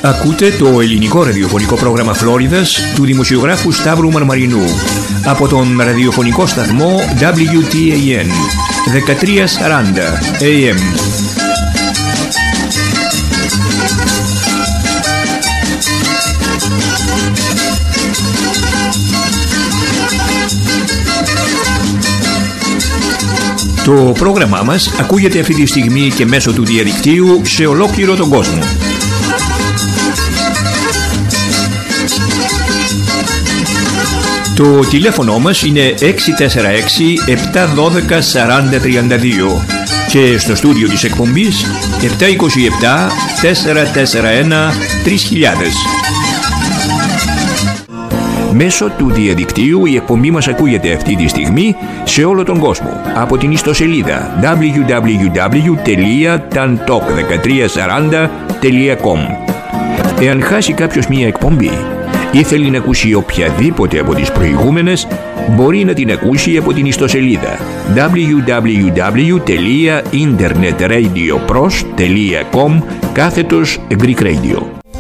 Ακούτε το ελληνικό ραδιοφωνικό πρόγραμμα Φλόριδας του δημοσιογράφου Σταύρου Μαρμαρινού από τον ραδιοφωνικό σταθμό WTAN 1340 AM. Το πρόγραμμά μας ακούγεται αυτή τη στιγμή και μέσω του διαδικτύου σε ολόκληρο τον κόσμο. Το τηλέφωνο μας είναι 646-712-4032 και στο στούντιο της εκπομπής 727-441-3000. Μέσω του διαδικτύου η εκπομπή μας ακούγεται αυτή τη στιγμή σε όλο τον κόσμο από την ιστοσελίδα www.tantalk1340.com. Εάν χάσει κάποιος μία εκπομπή ή θέλει να ακούσει οποιαδήποτε από τις προηγούμενες, μπορεί να την ακούσει από την ιστοσελίδα www.internetradioPros.com/Greek Radio.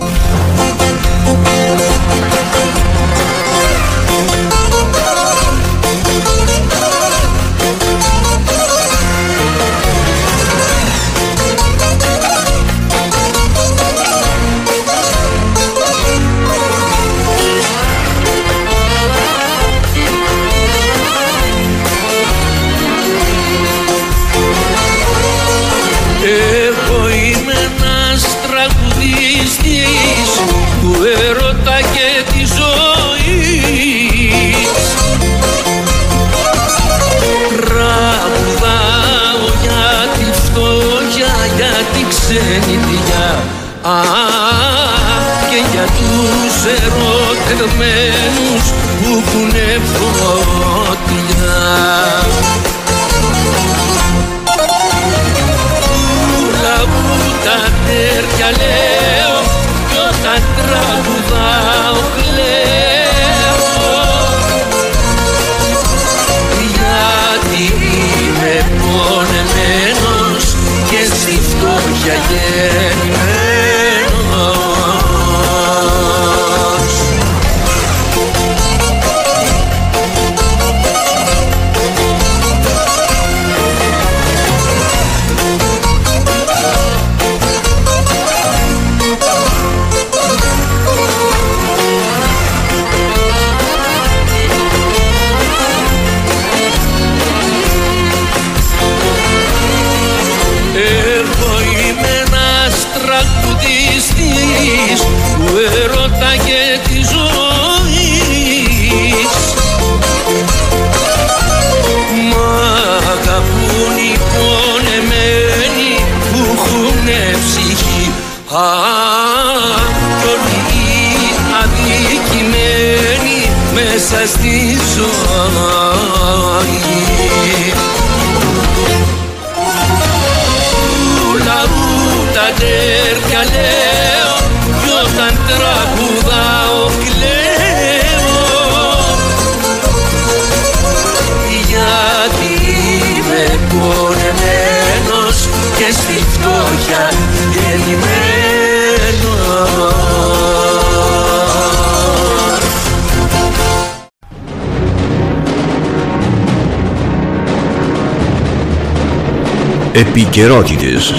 Και για τους ερωτευμένους που έχουνε φωτιά, του λαού τα τέρια λέω κι όταν τραγουδάω κλαίω, γιατί είμαι πονεμένος και στη φτώχεια γεννημένος. Του έρωτα και της ζωής, μ' αγαπούν οι πονεμένοι που έχουνε ψυχή, κι όλοι οι αδικημένοι μέσα στη ζωή. Του λαού τα τέρια λέω κι όταν τραγουδάω κλαίω, γιατί είμαι πονεμένος και στη φτώχεια γεννημένος. Επικαιρότητες.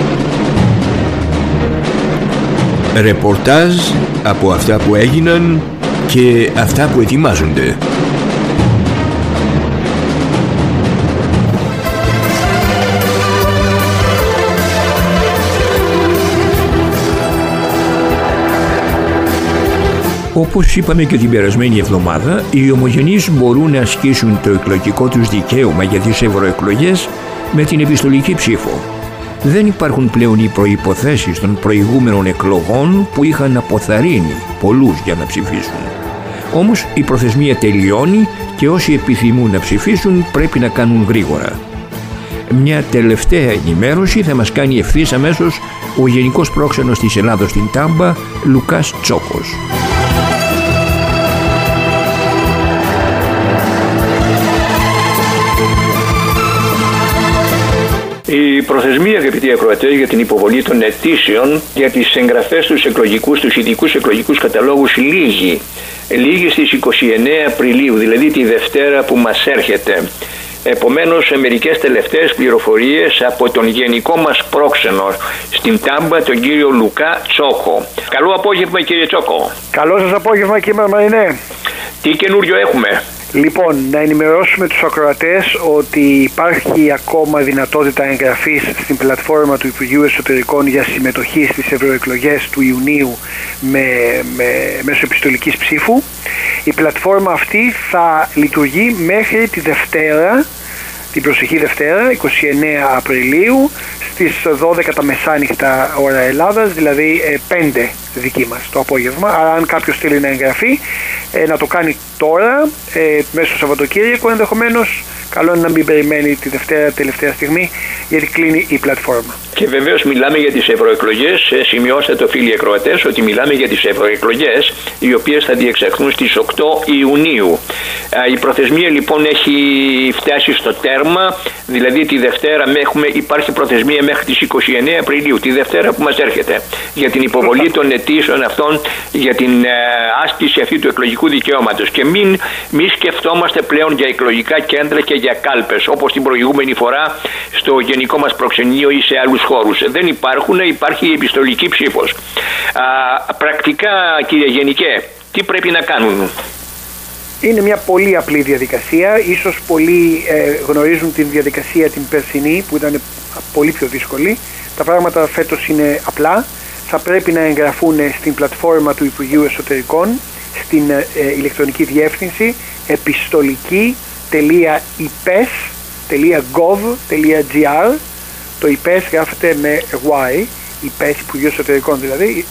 Ρεπορτάζ από αυτά που έγιναν και αυτά που ετοιμάζονται. Όπως είπαμε και την περασμένη εβδομάδα, οι ομογενείς μπορούν να ασκήσουν το εκλογικό τους δικαίωμα για τις ευρωεκλογές με την επιστολική ψήφο. Δεν υπάρχουν πλέον οι προϋποθέσεις των προηγούμενων εκλογών που είχαν αποθαρρύνει πολλούς για να ψηφίσουν. Όμως η προθεσμία τελειώνει και όσοι επιθυμούν να ψηφίσουν πρέπει να κάνουν γρήγορα. Μια τελευταία ενημέρωση θα μας κάνει ευθύς αμέσως ο Γενικός Πρόξενος της Ελλάδος στην Τάμπα, Λουκάς Τσόκος. Η Η προθεσμία, αγαπητοί ακροατές, για την υποβολή των αιτήσεων για τις εγγραφές στους ειδικούς εκλογικούς καταλόγους λήγει στις 29 Απριλίου, δηλαδή τη Δευτέρα που μας έρχεται. Επομένως, μερικές τελευταίες πληροφορίες από τον γενικό μας πρόξενο στην Τάμπα, τον κύριο Λουκά Τσόκο. Καλό απόγευμα, κύριε Τσόκο. Καλό σας απόγευμα, κύριε Μαρμαρινέ. Τι καινούριο έχουμε? Λοιπόν, να ενημερώσουμε τους ακροατές ότι υπάρχει ακόμα δυνατότητα εγγραφής στην πλατφόρμα του Υπουργείου Εσωτερικών για συμμετοχή στις ευρωεκλογές του Ιουνίου μέσω επιστολικής ψήφου. Η πλατφόρμα αυτή θα λειτουργεί μέχρι τη Δευτέρα, την προσεχή Δευτέρα, 29 Απριλίου, στις 12 τα μεσάνυχτα ώρα Ελλάδας, δηλαδή 5 δική μας το απόγευμα. Άρα αν κάποιος θέλει να εγγραφεί, να το κάνει τώρα, μέσα στο Σαββατοκύριακο ενδεχομένως. Καλό είναι να μην περιμένει τη Δευτέρα τελευταία στιγμή, γιατί κλείνει η πλατφόρμα. Και βεβαίως μιλάμε για τις ευρωεκλογές. Σημειώστε το, φίλοι ακροατές, ότι μιλάμε για τις ευρωεκλογές, οι οποίες θα διεξαχθούν στις 8 Ιουνίου. Η προθεσμία λοιπόν έχει φτάσει στο τέρμα, δηλαδή τη Δευτέρα υπάρχει προθεσμία μέχρι τις 29 Απριλίου, τη Δευτέρα που μας έρχεται, για την υποβολή των αιτήσεων αυτών για την άσκηση αυτή του εκλογικού δικαιώματος. Και μην σκεφτόμαστε πλέον για εκλογικά κέντρα και για κάλπες, όπως την προηγούμενη φορά στο γενικό μας προξενείο ή σε άλλους χώρους. Δεν υπάρχει η επιστολική ψήφος. Πρακτικά, κύριε Γενικέ, τι πρέπει να κάνουν? Είναι μια πολύ απλή διαδικασία. Ίσως πολλοί γνωρίζουν την διαδικασία την περσινή, που ήταν πολύ πιο δύσκολη. Τα πράγματα φέτος είναι απλά. Θα πρέπει να εγγραφούν στην πλατφόρμα του Υπουργείου Εσωτερικών, στην ηλεκτρονική διεύθυνση epistoliki.ipes.gov.gr. Το IPES γράφεται με Y, IPES, Υπουργείο Εσωτερικών δηλαδή,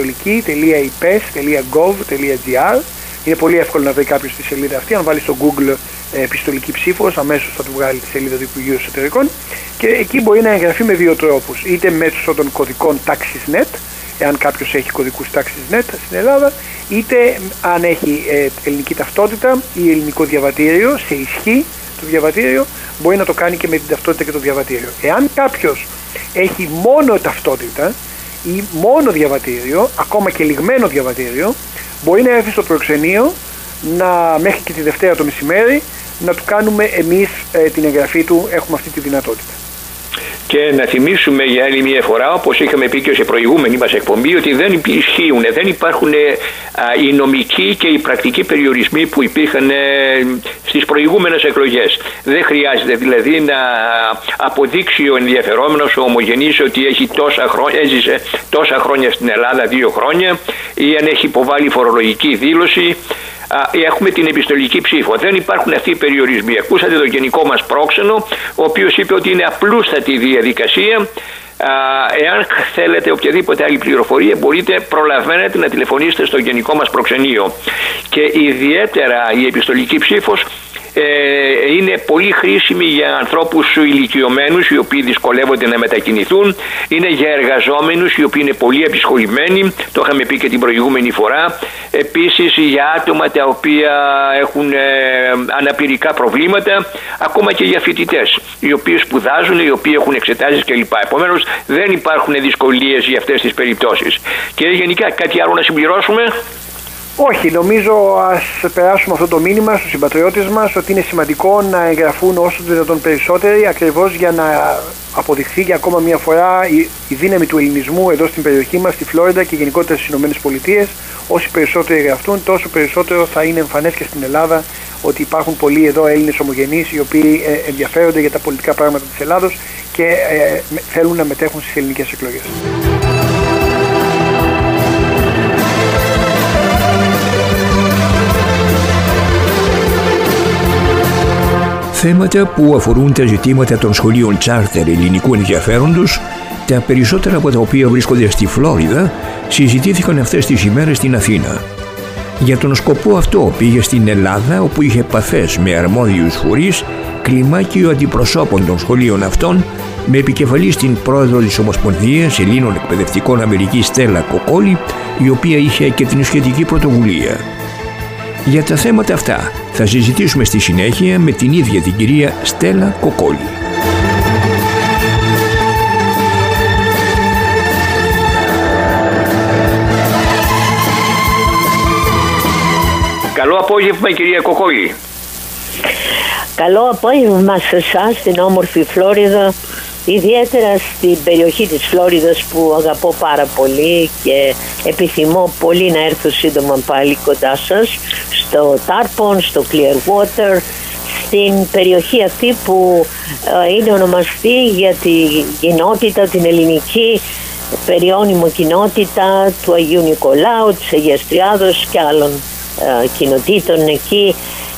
epistoliki.ipes.gov.gr. Είναι πολύ εύκολο να βρει κάποιος τη σελίδα αυτή. Αν βάλει στο Google επιστολική ψήφος, αμέσως θα του βγάλει τη σελίδα του Υπουργείου Εσωτερικών, και εκεί μπορεί να εγγραφεί με δύο τρόπους. Είτε μέσω των κωδικών TaxisNet, εάν κάποιος έχει κωδικούς TaxisNet στην Ελλάδα, είτε αν έχει ελληνική ταυτότητα ή ελληνικό διαβατήριο, σε ισχύ το διαβατήριο, μπορεί να το κάνει και με την ταυτότητα και το διαβατήριο. Εάν κάποιος έχει μόνο ταυτότητα ή μόνο διαβατήριο, ακόμα και λιγμένο διαβατήριο, μπορεί να έρθει στο προξενείο μέχρι και τη Δευτέρα το μεσημέρι να του κάνουμε εμείς την εγγραφή του. Έχουμε αυτή τη δυνατότητα. Και να θυμίσουμε για άλλη μια φορά, όπως είχαμε πει και σε προηγούμενη μας εκπομπή, ότι δεν υπάρχουν οι νομικοί και οι πρακτικοί περιορισμοί που υπήρχαν στις προηγούμενες εκλογές. Δεν χρειάζεται δηλαδή να αποδείξει ο ενδιαφερόμενος, ο ομογενής, ότι έζησε τόσα χρόνια στην Ελλάδα, 2 χρόνια, ή αν έχει υποβάλει φορολογική δήλωση. Έχουμε την επιστολική ψήφο. Δεν υπάρχουν αυτοί οι περιορισμοί. Ακούσατε τον γενικό μας πρόξενο, ο οποίος είπε ότι είναι απλούστατη η διαδικασία. Εάν θέλετε οποιαδήποτε άλλη πληροφορία, προλαβαίνετε να τηλεφωνήσετε στο γενικό μας προξενείο. Και ιδιαίτερα η επιστολική ψήφος είναι πολύ χρήσιμη για ανθρώπους ηλικιωμένους, οι οποίοι δυσκολεύονται να μετακινηθούν. Είναι για εργαζόμενους, οι οποίοι είναι πολύ επισχολημένοι, το είχαμε πει και την προηγούμενη φορά. Επίσης για άτομα τα οποία έχουν αναπηρικά προβλήματα, ακόμα και για φοιτητές, οι οποίοι σπουδάζουν, οι οποίοι έχουν εξετάσεις κλπ. Επομένως δεν υπάρχουν δυσκολίες για αυτές τις περιπτώσεις. Και γενικά κάτι άλλο να συμπληρώσουμε? Όχι, νομίζω ας περάσουμε αυτό το μήνυμα στους συμπατριώτες μας, ότι είναι σημαντικό να εγγραφούν όσο το δυνατόν περισσότεροι, ακριβώς για να αποδειχθεί για ακόμα μια φορά η δύναμη του ελληνισμού εδώ στην περιοχή μας, στη Φλόριντα και γενικότερα στις ΗΠΑ. Όσοι περισσότεροι εγγραφούν, τόσο περισσότερο θα είναι εμφανές και στην Ελλάδα ότι υπάρχουν πολλοί εδώ Έλληνες ομογενείς, οι οποίοι ενδιαφέρονται για τα πολιτικά πράγματα της Ελλάδος και θέλουν να μετέχουν στις ελληνικές εκλογές. Θέματα που αφορούν τα ζητήματα των σχολείων τσάρτερ ελληνικού ενδιαφέροντος, τα περισσότερα από τα οποία βρίσκονται στη Φλόριδα, συζητήθηκαν αυτές τις ημέρες στην Αθήνα. Για τον σκοπό αυτό πήγε στην Ελλάδα, όπου είχε επαφές με αρμόδιους φορείς, κλιμάκιο αντιπροσώπων των σχολείων αυτών, με επικεφαλή στην πρόεδρο της Ομοσπονδίας Ελλήνων Εκπαιδευτικών Αμερικής Στέλλα Κοκόλη, η οποία είχε και την σχετική πρωτοβουλία. Για τα θέματα αυτά θα συζητήσουμε στη συνέχεια με την ίδια την κυρία Στέλλα Κοκόλη. Καλό απόγευμα, κυρία Κοκολή. Καλό απόγευμα σε εσάς στην όμορφη Φλόριδα, ιδιαίτερα στην περιοχή της Φλόριδας που αγαπώ πάρα πολύ και επιθυμώ πολύ να έρθω σύντομα πάλι κοντά σας, στο Τάρπον, στο Clearwater, στην περιοχή αυτή που είναι ονομαστή για τη κοινότητα, την ελληνική περιώνυμο κοινότητα του Αγίου Νικολάου, της Αγίας Τριάδος και άλλων κοινοτήτων εκεί.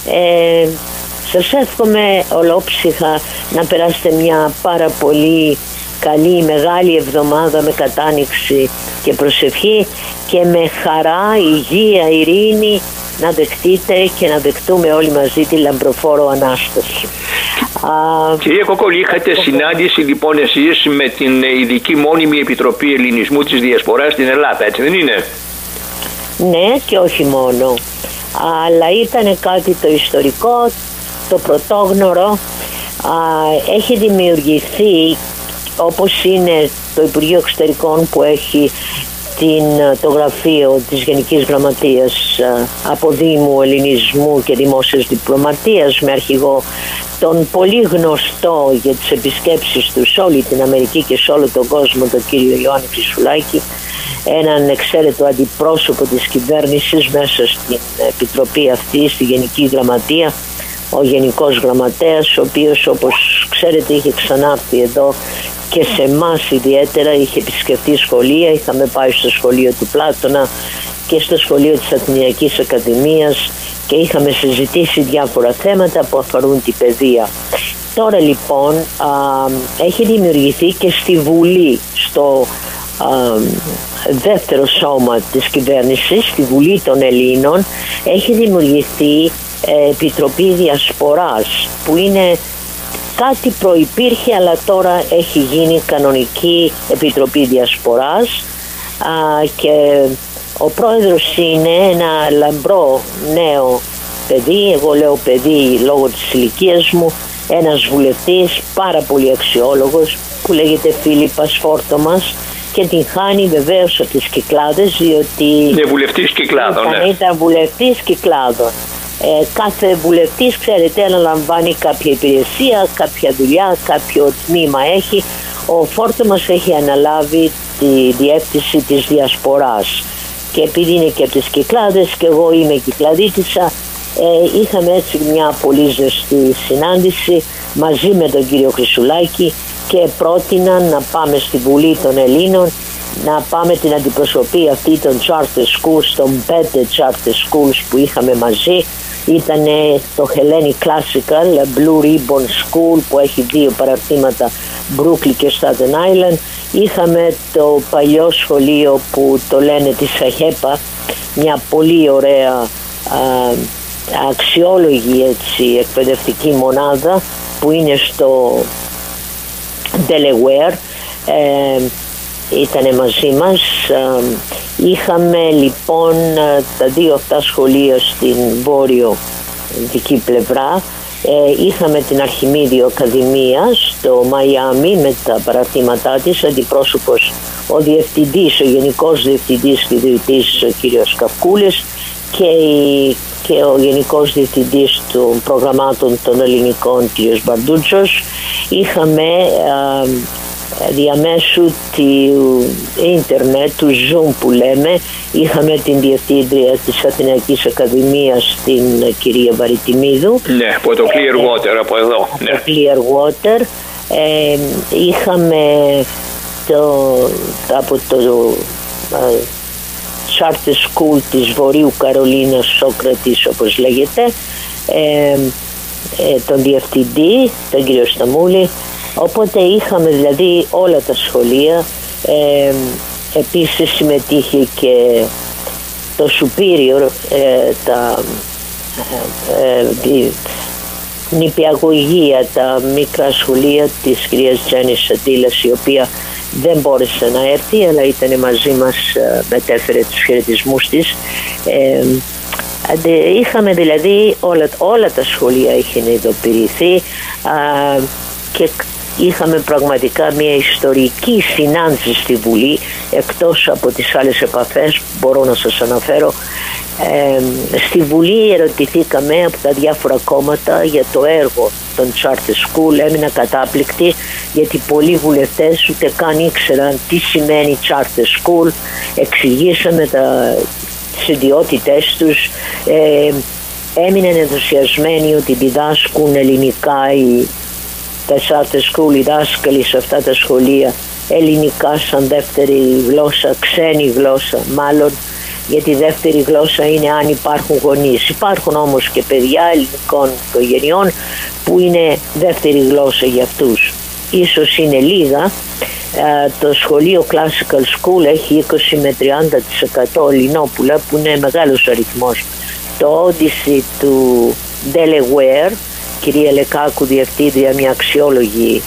Σας εύχομαι ολόψυχα να περάσετε μια πάρα πολύ καλή, μεγάλη εβδομάδα με κατάνοιξη και προσευχή και με χαρά, υγεία, ειρήνη να δεχτείτε και να δεχτούμε όλοι μαζί τη λαμπροφόρο Ανάσταση. Κυρία Κοκολή, είχατε συνάντηση λοιπόν εσείς με την ειδική μόνιμη επιτροπή ελληνισμού της Διασποράς στην Ελλάδα, έτσι δεν είναι? Ναι, και όχι μόνο, αλλά ήταν κάτι το ιστορικό, το πρωτόγνωρο. Έχει δημιουργηθεί, όπως είναι το Υπουργείο Εξωτερικών που έχει το γραφείο της Γενικής Γραμματείας Αποδήμου Ελληνισμού και Δημόσιας Διπλωματίας, με αρχηγό τον πολύ γνωστό για τις επισκέψεις του σε όλη την Αμερική και σε όλο τον κόσμο, τον κύριο Ιωάννη Χρυσουλάκη, έναν εξαίρετο αντιπρόσωπο της κυβέρνησης μέσα στην επιτροπή αυτή, στη Γενική Γραμματεία, ο Γενικός Γραμματέας, ο οποίος, όπως ξέρετε, είχε ξανάρθει εδώ και σε εμάς ιδιαίτερα, είχε επισκεφτεί σχολεία. Είχαμε πάει στο σχολείο του Πλάτωνα και στο σχολείο της Αθηναϊκής Ακαδημίας και είχαμε συζητήσει διάφορα θέματα που αφορούν την παιδεία. Τώρα λοιπόν έχει δημιουργηθεί και στη Βουλή, στο δεύτερο σώμα της κυβέρνησης, στη Βουλή των Ελλήνων, έχει δημιουργηθεί Επιτροπή Διασποράς, που είναι κάτι προϋπήρχε αλλά τώρα έχει γίνει κανονική Επιτροπή Διασποράς, και ο πρόεδρος είναι ένα λαμπρό νέο παιδί, εγώ λέω παιδί λόγω της ηλικίας μου, ένας βουλευτής πάρα πολύ αξιόλογος που λέγεται Φίλιππας Φόρτομας και την χάνει βεβαίως από τις Κυκλάδες, διότι είναι βουλευτής Κυκλάδων. Ήταν βουλευτής Κυκλάδων. Κάθε βουλευτής, ξέρετε, αναλαμβάνει κάποια υπηρεσία, κάποια δουλειά, κάποιο τμήμα έχει. Ο Φόρτομας έχει αναλάβει τη διεύθυνση της Διασποράς και επειδή είναι και από τις Κυκλάδες και εγώ είμαι Κυκλαδίτισσα, είχαμε έτσι μια πολύ ζεστή συνάντηση μαζί με τον κύριο Χρυσουλάκη και πρότειναν να πάμε στη Βουλή των Ελλήνων, να πάμε την αντιπροσωπή αυτή των charter schools, των 5 charter schools που είχαμε μαζί. Ήταν το Hellenic Classical, Blue Ribbon School που έχει 2 παραρτήματα, Brooklyn και Staten Island. Είχαμε το παλιό σχολείο που το λένε τη Σαχέπα, μια πολύ ωραία αξιόλογη έτσι, εκπαιδευτική μονάδα που είναι στο Delaware. Ήτανε μαζί μας. Είχαμε λοιπόν τα 2 αυτά σχολεία στην βόρειο δική πλευρά. Είχαμε την Αρχιμίδιο Ακαδημία στο Μαϊάμι με τα παραρτήματά της, αντιπρόσωπος ο διευθυντής, ο γενικός διευθυντής και ιδρυτής ο κύριος Καυκούλης και ο γενικός διευθυντής των προγραμμάτων των ελληνικών κύριος Μπαρντούτσος. Είχαμε διαμέσου του ίντερνετ, του Zoom που λέμε, είχαμε την διευθύντρια της Αθηναϊκής Ακαδημίας, την κυρία Βαριτιμίδου. Ναι, από το Clearwater, από εδώ. Από το Clearwater. Είχαμε από το Charter School της Βορείου Καρολίνας, Σόκρατης όπως λέγεται, τον διευθυντή, τον κύριο Σταμούλη. Οπότε είχαμε δηλαδή όλα τα σχολεία. Επίσης συμμετείχε και το Superior, τα νηπιαγωγεία, τα μικρά σχολεία της κυρίας Τζέννης Σαντήλας, η οποία δεν μπόρεσε να έρθει αλλά ήταν μαζί μας, μετέφερε τους χαιρετισμούς της. Είχαμε δηλαδή όλα τα σχολεία είχαν ειδοποιηθεί και είχαμε πραγματικά μια ιστορική συνάντηση στη Βουλή, εκτός από τις άλλες επαφές που μπορώ να σας αναφέρω. Στη Βουλή ερωτηθήκαμε από τα διάφορα κόμματα για το έργο των Charter School. Έμεινα κατάπληκτη, γιατί πολλοί βουλευτές ούτε καν ήξεραν τι σημαίνει Charter School. Εξηγήσαμε τις ιδιότητες τους, έμειναν ενθουσιασμένοι ότι διδάσκουν ελληνικά τα Charter School, οι δάσκαλοι σε αυτά τα σχολεία, ελληνικά σαν δεύτερη γλώσσα, ξένη γλώσσα μάλλον, γιατί η δεύτερη γλώσσα είναι αν υπάρχουν γονείς. Υπάρχουν όμως και παιδιά ελληνικών οικογενειών που είναι δεύτερη γλώσσα για αυτούς. Ίσως είναι λίγα. Το σχολείο Classical School έχει 20 με 30% Ελληνόπουλα, που είναι μεγάλος αριθμός. Το Odyssey του Delaware, κυρία Λεκάκου διευθύντρια, μια αξιόλογη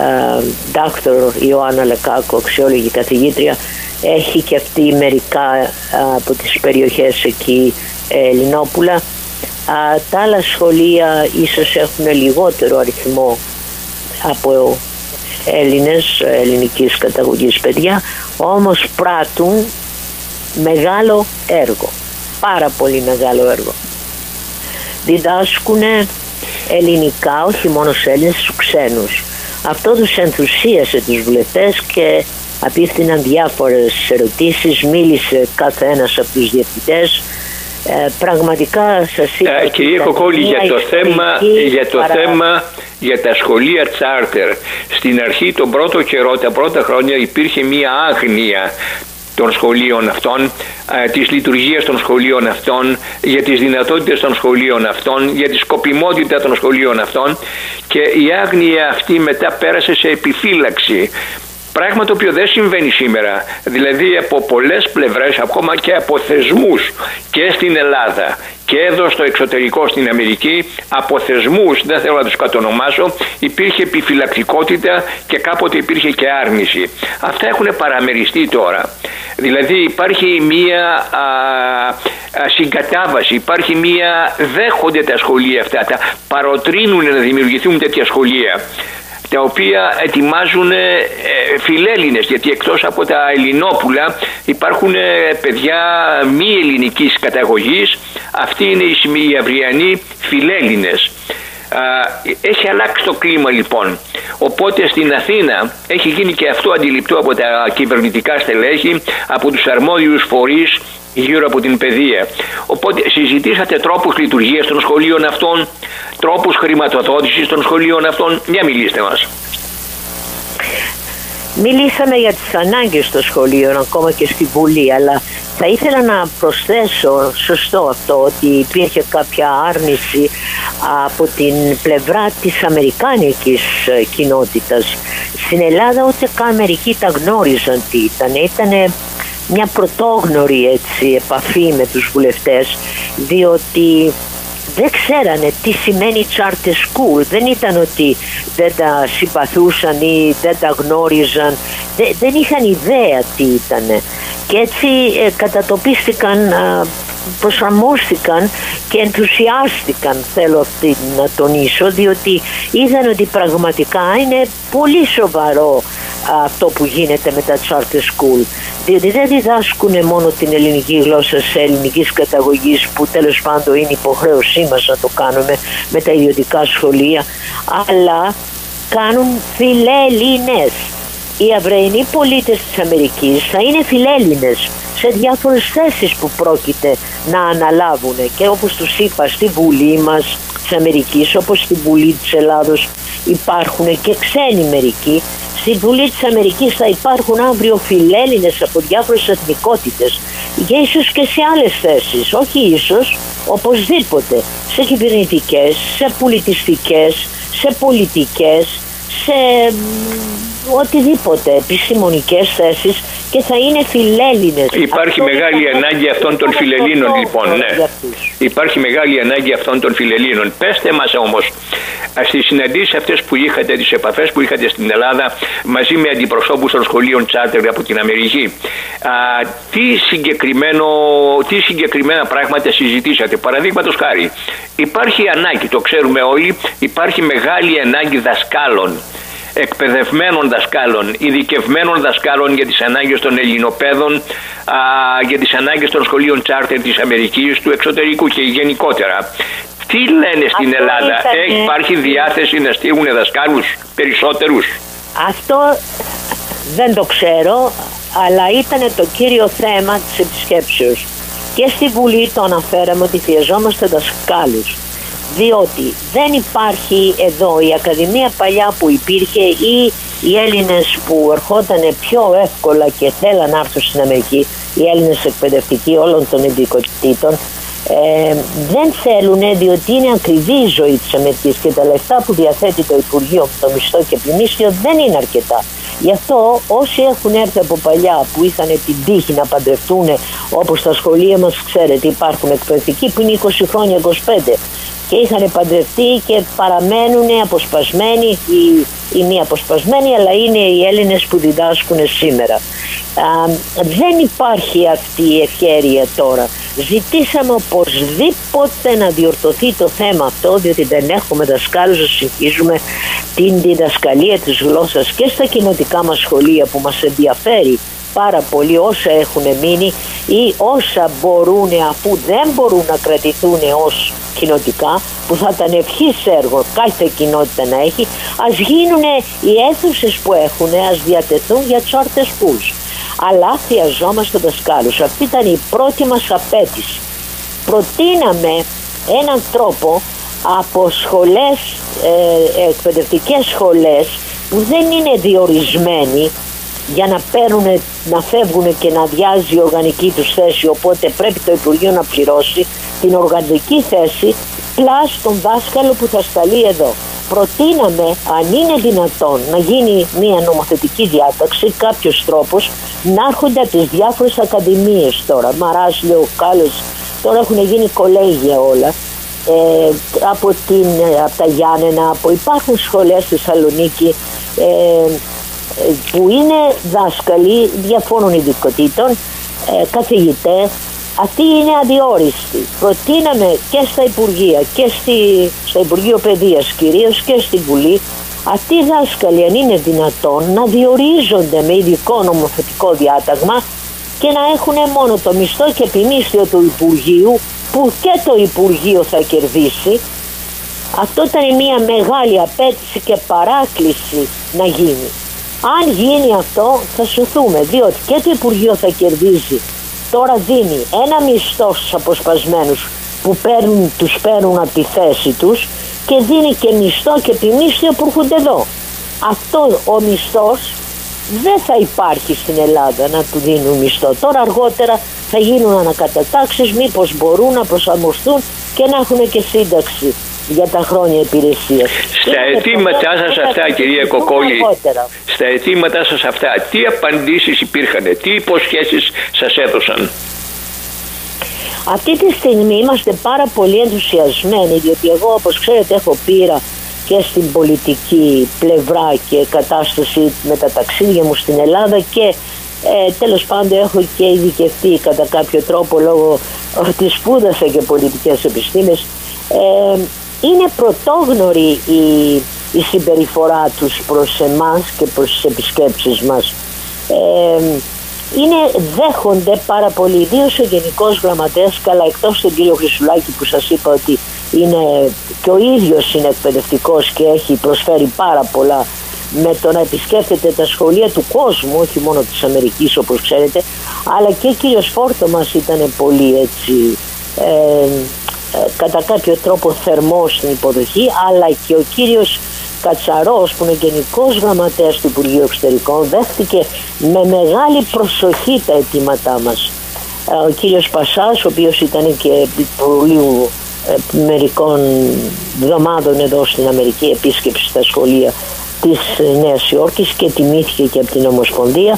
Dr. Ιωάννα Λεκάκου, αξιόλογη καθηγήτρια, έχει και αυτή μερικά από τις περιοχές εκεί Ελληνόπουλα. Τα άλλα σχολεία ίσως έχουν λιγότερο αριθμό από Έλληνες, ελληνικής καταγωγής παιδιά, όμως πράττουν μεγάλο έργο, πάρα πολύ μεγάλο έργο. Διδάσκουν ελληνικά όχι μόνο σε Έλληνες, στους ξένους. Αυτό τους ενθουσίασε τους βουλευτές και απίφθηναν διάφορες ερωτήσεις, μίλησε κάθε ένας από τους διευθυντές. Πραγματικά σας είπα... Κυρία Κοκόλη, για το θέμα για τα σχολεία charter, στην αρχή τον πρώτο καιρό, τα πρώτα χρόνια υπήρχε μία άγνοια των σχολείων αυτών, της λειτουργίας των σχολείων αυτών, για τις δυνατότητες των σχολείων αυτών, για τη σκοπιμότητα των σχολείων αυτών, και η άγνοια αυτή μετά πέρασε σε επιφύλαξη. Πράγμα το οποίο δεν συμβαίνει σήμερα. Δηλαδή από πολλές πλευρές, ακόμα και από θεσμούς και στην Ελλάδα και εδώ στο εξωτερικό στην Αμερική, από θεσμούς, δεν θέλω να τους κατονομάσω, υπήρχε επιφυλακτικότητα και κάποτε υπήρχε και άρνηση. Αυτά έχουν παραμεριστεί τώρα. Δηλαδή υπάρχει μία συγκατάβαση, υπάρχει μία, δέχονται τα σχολεία αυτά, τα παροτρύνουν να δημιουργηθούν τέτοια σχολεία, τα οποία ετοιμάζουν φιλέλληνες, γιατί εκτός από τα Ελληνόπουλα υπάρχουν παιδιά μη ελληνικής καταγωγής, αυτοί είναι οι αυριανοί φιλέλληνες. Έχει αλλάξει το κλίμα λοιπόν, οπότε στην Αθήνα έχει γίνει και αυτό αντιληπτό από τα κυβερνητικά στελέχη, από τους αρμόδιους φορείς γύρω από την παιδεία. Οπότε συζητήσατε τρόπους λειτουργίας των σχολείων αυτών, τρόπους χρηματοδότησης των σχολείων αυτών. Για μιλήστε μας. Μιλήσαμε για τις ανάγκες των σχολείων ακόμα και στη Βουλή, αλλά θα ήθελα να προσθέσω, σωστό αυτό, ότι υπήρχε κάποια άρνηση από την πλευρά της αμερικάνικης κοινότητας. Στην Ελλάδα ούτε καν μερικοί τα γνώριζαν τι ήταν. Ήταν μια πρωτόγνωρη επαφή με τους βουλευτές, διότι δεν ξέρανε τι σημαίνει Charter School. Δεν ήταν ότι δεν τα συμπαθούσαν ή δεν τα γνώριζαν, δεν είχαν ιδέα τι ήταν. Και έτσι κατατοπίστηκαν, προσαρμόστηκαν και ενθουσιάστηκαν, θέλω αυτή να τονίσω, διότι είδαν ότι πραγματικά είναι πολύ σοβαρό αυτό που γίνεται με τα Charter School, διότι δεν διδάσκουν μόνο την ελληνική γλώσσα σε ελληνικής καταγωγής, που τέλος πάντων είναι υποχρέωσή μας να το κάνουμε με τα ιδιωτικά σχολεία, αλλά κάνουν φιλέλληνες. Οι Αβραϊνοί πολίτες της Αμερικής θα είναι φιλέλληνες σε διάφορες θέσεις που πρόκειται να αναλάβουν, και όπως τους είπα, στη Βουλή μας της Αμερικής, όπως στη Βουλή της Ελλάδος υπάρχουν και ξένοι μερικοί, στη Βουλή της Αμερικής θα υπάρχουν αύριο φιλέλληνες από διάφορες εθνικότητες, και ίσως και σε άλλες θέσεις, όχι ίσως, οπωσδήποτε, σε κυβερνητικές, σε πολιτιστικές, σε πολιτικές, σε οτιδήποτε, επιστημονικές θέσεις, και θα είναι φιλέλληνες. Υπάρχει μεγάλη ανάγκη αυτών των φιλελλήνων λοιπόν, ναι. Υπάρχει μεγάλη ανάγκη αυτών των φιλελλήνων. Πέστε μας όμως, στις συναντήσεις αυτές που είχατε, τις επαφές που είχατε στην Ελλάδα μαζί με αντιπροσώπους των σχολείων Charter από την Αμερική, τι συγκεκριμένα πράγματα συζητήσατε? Παραδείγματος χάρη, υπάρχει ανάγκη, το ξέρουμε όλοι, υπάρχει μεγάλη ανάγκη δασκάλων. εκπαιδευμένων δασκάλων, ειδικευμένων δασκάλων για τις ανάγκες των Ελληνοπαίδων, για τις ανάγκες των σχολείων τσάρτερ της Αμερικής, του εξωτερικού και γενικότερα. Τι λένε στην Ελλάδα, υπάρχει διάθεση να στείλουν δασκάλους περισσότερους? Αυτό δεν το ξέρω, αλλά ήταν το κύριο θέμα της επισκέψεως. Και στη Βουλή το αναφέραμε ότι χρειαζόμαστε δασκάλους, διότι δεν υπάρχει εδώ η Ακαδημία παλιά που υπήρχε ή οι Έλληνες που ερχόταν πιο εύκολα και θέλαν να έρθουν στην Αμερική, οι Έλληνες εκπαιδευτικοί όλων των ειδικοτήτων, δεν θέλουν, διότι είναι ακριβή η ζωή της Αμερικής και τα λεφτά που διαθέτει το Υπουργείο, το μισθό και επιμίσθιο δεν είναι αρκετά. Γι' αυτό όσοι έχουν έρθει από παλιά που είχαν την τύχη να παντρευτούν, όπως στα σχολεία μας ξέρετε υπάρχουν εκπαιδευτικοί που είναι 20 χρόνια, 25 και είχαν παντρευτεί και παραμένουν αποσπασμένοι ή μη αποσπασμένοι, αλλά είναι οι Έλληνες που διδάσκουν σήμερα. Δεν υπάρχει αυτή η ευχέρεια τώρα. Ζητήσαμε οπωσδήποτε να διορθωθεί το θέμα αυτό, διότι δεν έχουμε δασκάλους να συνεχίζουμε την διδασκαλία της γλώσσας και στα κοινοτικά μας σχολεία που μας ενδιαφέρει πάρα πολύ όσα έχουν μείνει ή όσα μπορούν, αφού δεν μπορούν να κρατηθούν ως κοινοτικά, που θα ήταν ευχής έργο κάθε κοινότητα να έχει, ας γίνουν οι αίθουσες που έχουν, ας διατεθούν για charter schools. Αλλά χρειαζόμαστε δασκάλους. Αυτή ήταν η πρώτη μας απέτηση. Προτείναμε έναν τρόπο από σχολές, εκπαιδευτικές σχολές που δεν είναι διορισμένοι για να παίρνουν, να φεύγουν και να αδειάζει η οργανική τους θέση, οπότε πρέπει το Υπουργείο να πληρώσει την οργανική θέση πλάς τον δάσκαλο που θα σταλεί εδώ. Προτείναμε, αν είναι δυνατόν, να γίνει μια νομοθετική διάταξη, κάποιος τρόπος, να έρχονται από τις διάφορες ακαδημίες τώρα, Μαράσλιο, Κάλες, τώρα έχουν γίνει κολέγια όλα, από τα Γιάννενα, υπάρχουν σχολές στη Θεσσαλονίκη, που είναι δάσκαλοι διαφόρων ειδικοτήτων, καθηγητές. Αυτοί είναι αδιόριστοι. Προτείναμε και στα Υπουργεία και στο Υπουργείο Παιδείας κυρίως και στη Βουλή, αυτοί οι δάσκαλοι, αν είναι δυνατόν, να διορίζονται με ειδικό νομοθετικό διάταγμα και να έχουν μόνο το μισθό και επιμίσθιο του Υπουργείου, που και το Υπουργείο θα κερδίσει. Αυτό ήταν μια μεγάλη απέτηση και παράκληση να γίνει. Αν γίνει αυτό θα σωθούμε, διότι και το Υπουργείο θα κερδίζει. Τώρα δίνει ένα μισθό στους αποσπασμένους που τους παίρνουν από τη θέση τους και δίνει και μισθό και επιμίσθιο που έρχονται εδώ. Αυτό ο μισθός δεν θα υπάρχει στην Ελλάδα, να του δίνουν μισθό. Τώρα αργότερα θα γίνουν ανακατατάξεις, μήπως μπορούν να προσαρμοστούν και να έχουν και σύνταξη για τα χρόνια υπηρεσίας. Στα αιτήματά σας αυτά, κυρία Κοκόλη, στα αιτήματά σας αυτά, τι απαντήσεις υπήρχαν, τι υποσχέσεις σας έδωσαν? Αυτή τη στιγμή είμαστε πάρα πολύ ενθουσιασμένοι, διότι εγώ, όπως ξέρετε, έχω πείρα και στην πολιτική πλευρά και κατάσταση με τα ταξίδια μου στην Ελλάδα και τέλος πάντων έχω και ειδικευτεί κατά κάποιο τρόπο λόγω ότι σπούδασα και πολιτικές επιστήμες. Είναι πρωτόγνωρη η συμπεριφορά τους προς εμάς και προς τις επισκέψεις μας. Δέχονται πάρα πολύ, ιδίως ο Γενικός Γραμματέας, καλά εκτός τον κύριο Χρυσουλάκη που σας είπα ότι είναι και ο ίδιος είναι εκπαιδευτικός και έχει προσφέρει πάρα πολλά με το να επισκέφτεται τα σχολεία του κόσμου, όχι μόνο της Αμερικής όπως ξέρετε, αλλά και ο κύριος Φόρτο μας ήταν πολύ έτσι κατά κάποιο τρόπο θερμός στην υποδοχή, αλλά και ο κύριος Κατσαρός που είναι Γενικός Γραμματέας του Υπουργείου Εξωτερικών δέχτηκε με μεγάλη προσοχή τα αιτήματά μας. Ο κύριος Πασάς, ο οποίος ήταν και πολύ μερικών εβδομάδων εδώ στην Αμερική, επίσκεψη στα σχολεία της Νέας Υόρκης και τιμήθηκε και από την Ομοσπονδία,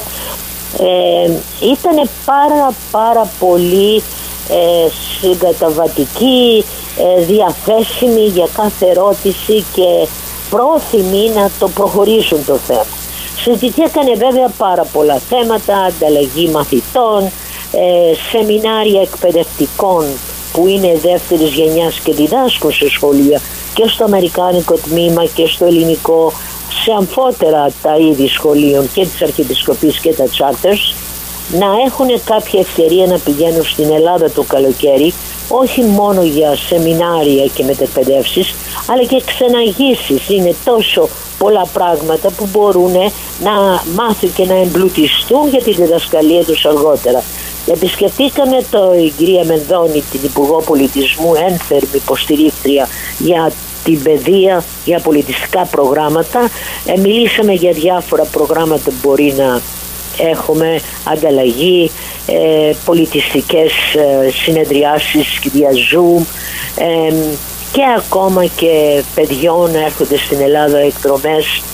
ήταν πάρα πολύ συγκαταβατική, διαθέσιμη για κάθε ερώτηση και πρόθυμοι να το προχωρήσουν το θέμα. Συζητήκανε βέβαια πάρα πολλά θέματα, ανταλλαγή μαθητών, σεμινάρια εκπαιδευτικών που είναι δεύτερης γενιάς και διδάσκουν σε σχολεία και στο αμερικάνικο τμήμα και στο ελληνικό, σε αμφότερα τα είδη σχολείων και της Αρχιεπισκοπής και τα charters να έχουν κάποια ευκαιρία να πηγαίνουν στην Ελλάδα το καλοκαίρι, όχι μόνο για σεμινάρια και μετεκπαιδεύσεις, αλλά και ξεναγήσεις. Είναι τόσο πολλά πράγματα που μπορούν να μάθουν και να εμπλουτιστούν για τη διδασκαλία τους αργότερα. Επισκεφτήκαμε η κυρία Μενδώνη, την Υπουργό Πολιτισμού, ένθερμη υποστηρίκτρια για την παιδεία, για πολιτιστικά προγράμματα. Μιλήσαμε για διάφορα προγράμματα που μπορεί να έχουμε, ανταλλαγή, πολιτιστικές συνεδριάσεις για Zoom, και ακόμα και παιδιών έρχονται στην Ελλάδα εκδρομές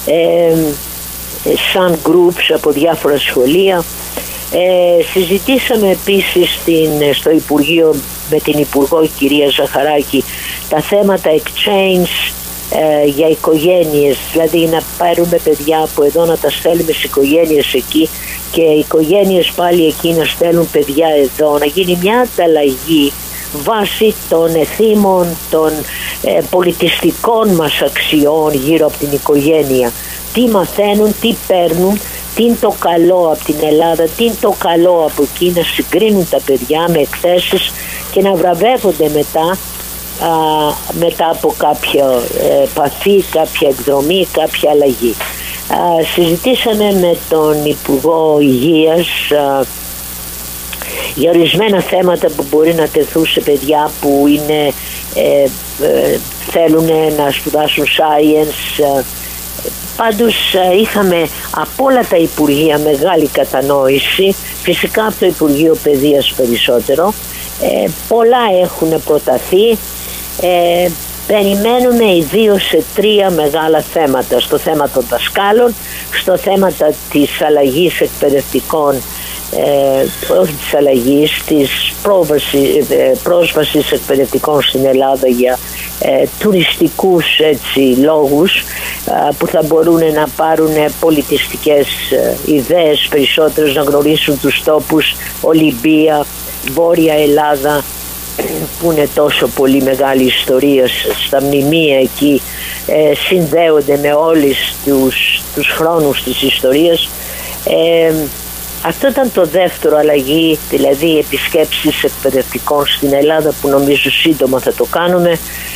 σαν groups από διάφορα σχολεία. Συζητήσαμε επίσης στο Υπουργείο με την Υπουργό κυρία Ζαχαράκη τα θέματα exchange για οικογένειες, δηλαδή να πάρουμε παιδιά από εδώ να τα στέλνουμε στις οικογένειες εκεί και οι οικογένειες πάλι εκεί να στέλνουν παιδιά εδώ, να γίνει μια ανταλλαγή βάσει των εθήμων, των πολιτιστικών μας αξιών γύρω από την οικογένεια. Τι μαθαίνουν, τι παίρνουν, τι είναι το καλό από την Ελλάδα, τι είναι το καλό από εκεί, να συγκρίνουν τα παιδιά με εκθέσεις και να βραβεύονται μετά από κάποια παθή, κάποια εκδρομή, κάποια αλλαγή. Συζητήσαμε με τον Υπουργό Υγείας για ορισμένα θέματα που μπορεί να τεθούν σε παιδιά που θέλουν να σπουδάσουν science. Πάντως είχαμε από όλα τα Υπουργεία μεγάλη κατανόηση, φυσικά από το Υπουργείο Παιδείας περισσότερο. Πολλά έχουν προταθεί. Περιμένουμε ιδίως σε 3 μεγάλα θέματα: στο θέμα των δασκάλων, στο θέμα της αλλαγής εκπαιδευτικών, όχι της αλλαγής, της πρόσβασης εκπαιδευτικών στην Ελλάδα για τουριστικούς λόγους, που θα μπορούν να πάρουν πολιτιστικές ιδέες περισσότερες, να γνωρίσουν τους τόπους Ολυμπία, Βόρεια Ελλάδα, που είναι τόσο πολύ μεγάλη ιστορία στα μνημεία εκεί, συνδέονται με όλους τους χρόνους της ιστορίας. Αυτό ήταν το δεύτερο αλλαγή, δηλαδή επισκέψεις εκπαιδευτικών στην Ελλάδα, που νομίζω σύντομα θα το κάνουμε.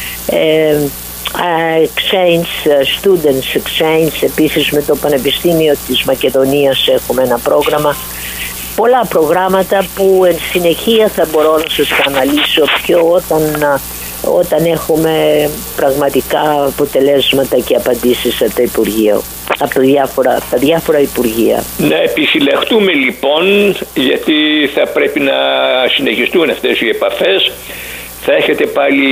Exchange, students exchange, επίσης με το Πανεπιστήμιο της Μακεδονίας έχουμε ένα πρόγραμμα. Πολλά προγράμματα που εν συνεχεία θα μπορώ να σας αναλύσω πιο όταν έχουμε πραγματικά αποτελέσματα και απαντήσεις από το Υπουργείο, από τα διάφορα Υπουργεία. Να επιφυλαχτούμε λοιπόν, γιατί θα πρέπει να συνεχιστούν αυτές οι επαφές. Θα έχετε πάλι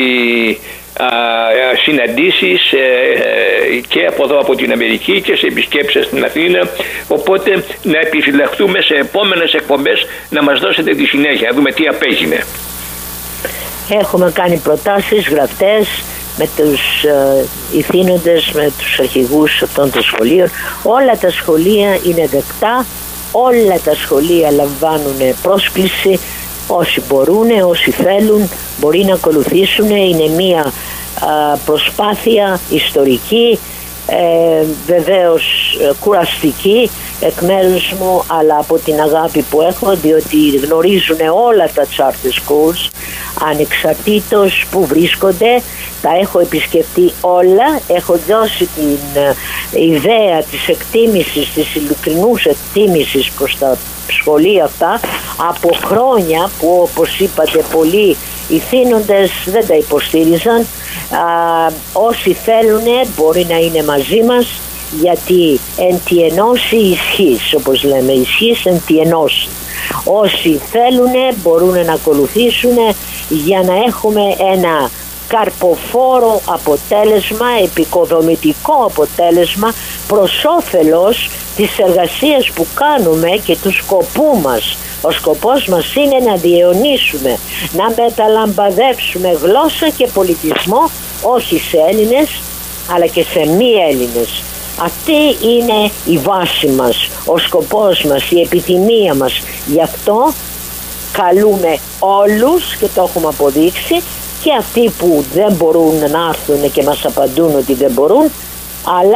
συναντήσεις και από εδώ από την Αμερική και σε επισκέψεις στην Αθήνα, οπότε να επιφυλαχτούμε σε επόμενες εκπομπές να μας δώσετε τη συνέχεια, να δούμε τι απέγινε. Έχουμε κάνει προτάσεις γραπτές με τους ηθήνοντες, με τους αρχηγούς αυτών των σχολείων. Όλα τα σχολεία είναι δεκτά, όλα τα σχολεία λαμβάνουν πρόσκληση. Όσοι μπορούν, όσοι θέλουν, μπορεί να ακολουθήσουν. Είναι μια προσπάθεια ιστορική, βεβαίως κουραστική εκ μέρους μου, αλλά από την αγάπη που έχω, διότι γνωρίζουν όλα τα charter schools ανεξαρτήτως που βρίσκονται. Τα έχω επισκεφτεί όλα, έχω δώσει την ιδέα της εκτίμησης, της ειλικρινούς εκτίμησης προς τα σχολεία αυτά από χρόνια που, όπως είπατε, πολλοί ηθήνοντες δεν τα υποστήριζαν. Όσοι θέλουν μπορεί να είναι μαζί μας, γιατί εν τη ενώση ισχύς, όπως λέμε, ισχύς εν τη ενώση. Όσοι θέλουν μπορούν να ακολουθήσουν για να έχουμε ένα καρποφόρο αποτέλεσμα, επικοδομητικό αποτέλεσμα προς όφελος της εργασίας που κάνουμε και του σκοπού μας. Ο σκοπός μας είναι να διαιωνίσουμε, να μεταλαμπαδεύσουμε γλώσσα και πολιτισμό, όχι σε Έλληνες αλλά και σε μη Έλληνες. Αυτή είναι η βάση μας, ο σκοπός μας, η επιθυμία μας. Γι' αυτό καλούμε όλους και το έχουμε αποδείξει, και αυτοί που δεν μπορούν να έρθουν και μας απαντούν ότι δεν μπορούν, αλλά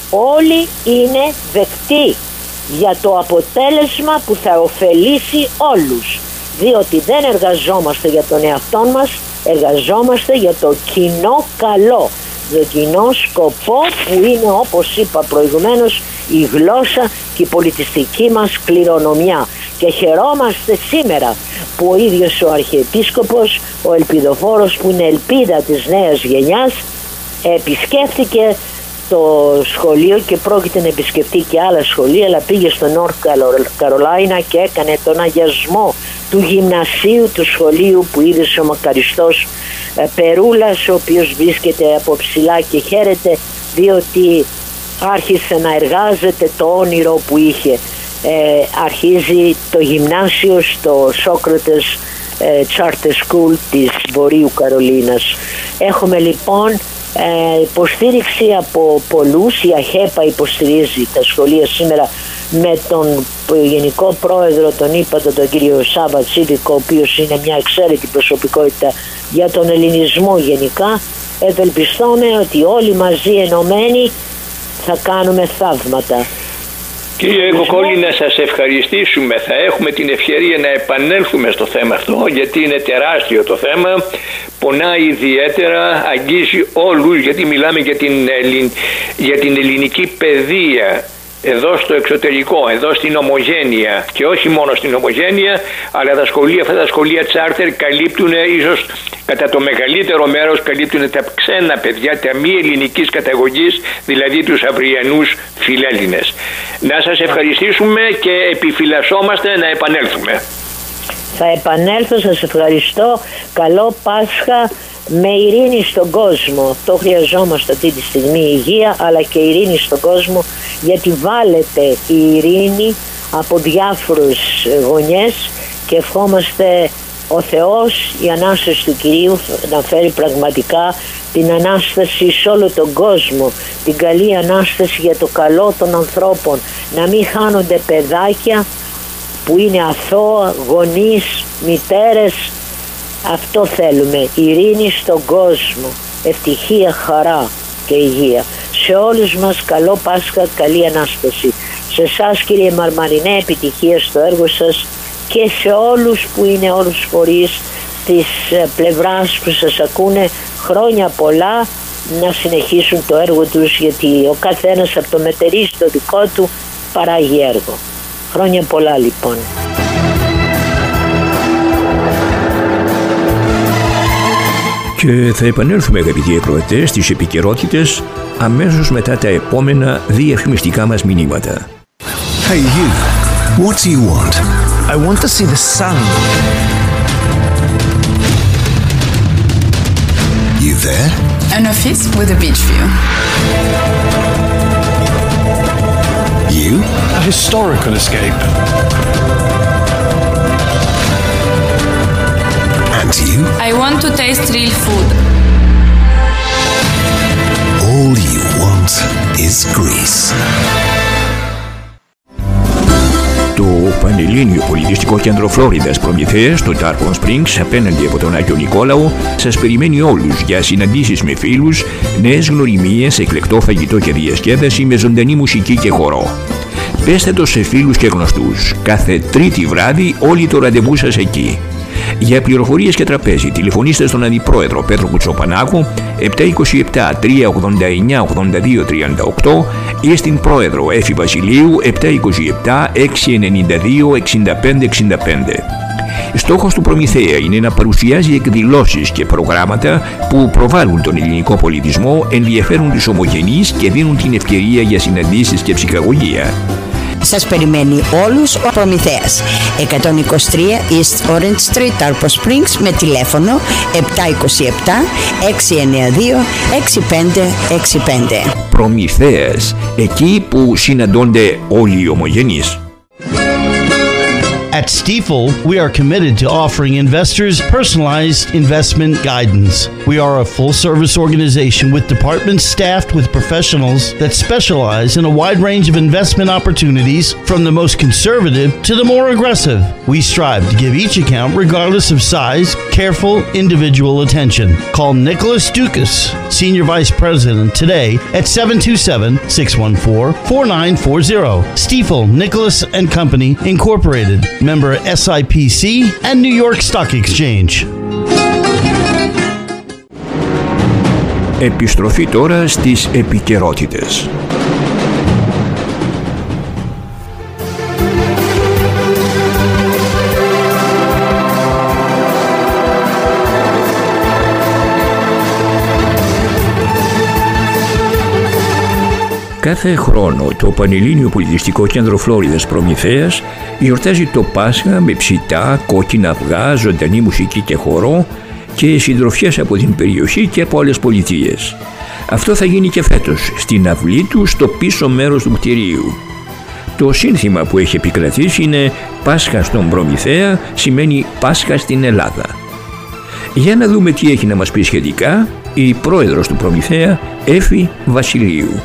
όλοι είναι δεκτοί για το αποτέλεσμα που θα ωφελήσει όλους, διότι δεν εργαζόμαστε για τον εαυτό μας, εργαζόμαστε για το κοινό καλό, το κοινό σκοπό που είναι, όπως είπα προηγουμένως, η γλώσσα και η πολιτιστική μας κληρονομιά. Και χαιρόμαστε σήμερα που ο ίδιος ο Αρχιεπίσκοπος, ο Ελπιδοφόρος, που είναι ελπίδα της νέας γενιάς, επισκέφθηκε το σχολείο και πρόκειται να επισκεφτεί και άλλα σχολεία, αλλά πήγε στο North Carolina και έκανε τον αγιασμό του γυμνασίου του σχολείου που είδε ο μακαριστός Περούλας, ο οποίος βρίσκεται από ψηλά και χαίρεται, διότι άρχισε να εργάζεται το όνειρο που είχε. Αρχίζει το γυμνάσιο στο Socrates Charter School της Βορείου Καρολίνας. Έχουμε λοιπόν υποστήριξη από πολλούς. Η ΑΧΕΠΑ υποστηρίζει τα σχολεία σήμερα με τον Γενικό Πρόεδρο, τον ύπατο, τον κύριο Σάβα Τσίδικο, ο οποίος είναι μια εξαίρετη προσωπικότητα για τον ελληνισμό γενικά. Ευελπιστούμε ότι όλοι μαζί ενωμένοι θα κάνουμε θαύματα. Κύριε Κοκόλη, να σας ευχαριστήσουμε. Θα έχουμε την ευκαιρία να επανέλθουμε στο θέμα αυτό, γιατί είναι τεράστιο το θέμα. Πονάει ιδιαίτερα, αγγίζει όλους, γιατί μιλάμε για την ελληνική παιδεία εδώ στο εξωτερικό, εδώ στην Ομογένεια, και όχι μόνο στην Ομογένεια, αλλά αυτά τα σχολεία τσάρτερ καλύπτουν ίσως κατά το μεγαλύτερο μέρος, καλύπτουν τα ξένα παιδιά, τα μη ελληνικής καταγωγής, δηλαδή τους αυριανούς φιλέλληνες. Να σας ευχαριστήσουμε και επιφυλασσόμαστε να επανέλθουμε. Θα επανέλθω, σας ευχαριστώ. Καλό Πάσχα με ειρήνη στον κόσμο. Το χρειαζόμαστε αυτή τη στιγμή, υγεία αλλά και ειρήνη στον κόσμο, γιατί βάλετε η ειρήνη από διάφορους γωνιές και ευχόμαστε ο Θεός, η Ανάσταση του Κυρίου, να φέρει πραγματικά την Ανάσταση σε όλο τον κόσμο, την καλή Ανάσταση για το καλό των ανθρώπων, να μην χάνονται παιδάκια που είναι αθώα, γονείς, μητέρες. Αυτό θέλουμε, ειρήνη στον κόσμο, ευτυχία, χαρά και υγεία. Σε όλους μας καλό Πάσχα, καλή Ανάσταση. Σε εσάς κύριε Μαρμαρινέ, επιτυχία στο έργο σας και σε όλους που είναι όλους τους φορείς της πλευράς που σας ακούνε, χρόνια πολλά, να συνεχίσουν το έργο τους, γιατί ο καθένας από το μετερίζει το δικό του παράγει έργο. Χρόνια πολλά λοιπόν. Και θα επανέλθουμε, αγαπητοί ακροατές, στις επικαιρότητες αμέσως μετά τα επόμενα διαφημιστικά μας μηνύματα. Hey you, what do you want? I want to see the sun. You there? An office with a beach view. You? A historical escape. And you? I want to taste real food. All you want is Greece. Το Πανελλήνιο Πολιτιστικό Κέντρο Φλόριδας Προμηθέας στο Tarpon Springs, απέναντι από τον Άγιο Νικόλαο, σας περιμένει όλους για συναντήσεις με φίλους, νέες γνωριμίες, εκλεκτό φαγητό και διασκέδαση με ζωντανή μουσική και χορό. Πέστε το σε φίλους και γνωστούς. Κάθε Τρίτη βράδυ όλοι το ραντεβού σας εκεί. Για πληροφορίες και τραπέζι τηλεφωνήστε στον Αντιπρόεδρο Πέτρο Κουτσοπανάκου 727 389 8238 ή στην Πρόεδρο Έφη Βασιλείου 727 692 6565. Στόχος του Προμηθέα είναι να παρουσιάζει εκδηλώσεις και προγράμματα που προβάλλουν τον ελληνικό πολιτισμό, ενδιαφέρουν τους ομογενείς και δίνουν την ευκαιρία για συναντήσεις και ψυχαγωγία. Σας περιμένει όλους ο Προμηθέας. 123 East Orange Street, Tarpon Springs, με τηλέφωνο 727 692 6565. Προμηθέας, εκεί που συναντώνται όλοι οι ομογενείς. At Stifel, we are committed to offering investors personalized investment guidance. We are a full-service organization with departments staffed with professionals that specialize in a wide range of investment opportunities, from the most conservative to the more aggressive. We strive to give each account, regardless of size, careful individual attention. Call Nicholas Dukas, Senior Vice President, today at 727-614-4940. Stifel, Nicholas and Company, Incorporated, member SIPC and New York Stock Exchange. Επιστροφή τώρα στις επικαιρότητες. Κάθε χρόνο το Πανελλήνιο Πολιτιστικό Κέντρο Φλόριδας Προμηθέας γιορτάζει το Πάσχα με ψητά, κόκκινα αυγά, ζωντανή μουσική και χορό και συντροφιές από την περιοχή και από άλλες πολιτείες. Αυτό θα γίνει και φέτος στην αυλή του στο πίσω μέρος του κτηρίου. Το σύνθημα που έχει επικρατήσει είναι «Πάσχα στον Προμηθέα» σημαίνει «Πάσχα στην Ελλάδα». Για να δούμε τι έχει να μας πει σχετικά η πρόεδρος του Προμηθέα, Έφη Βασιλείου.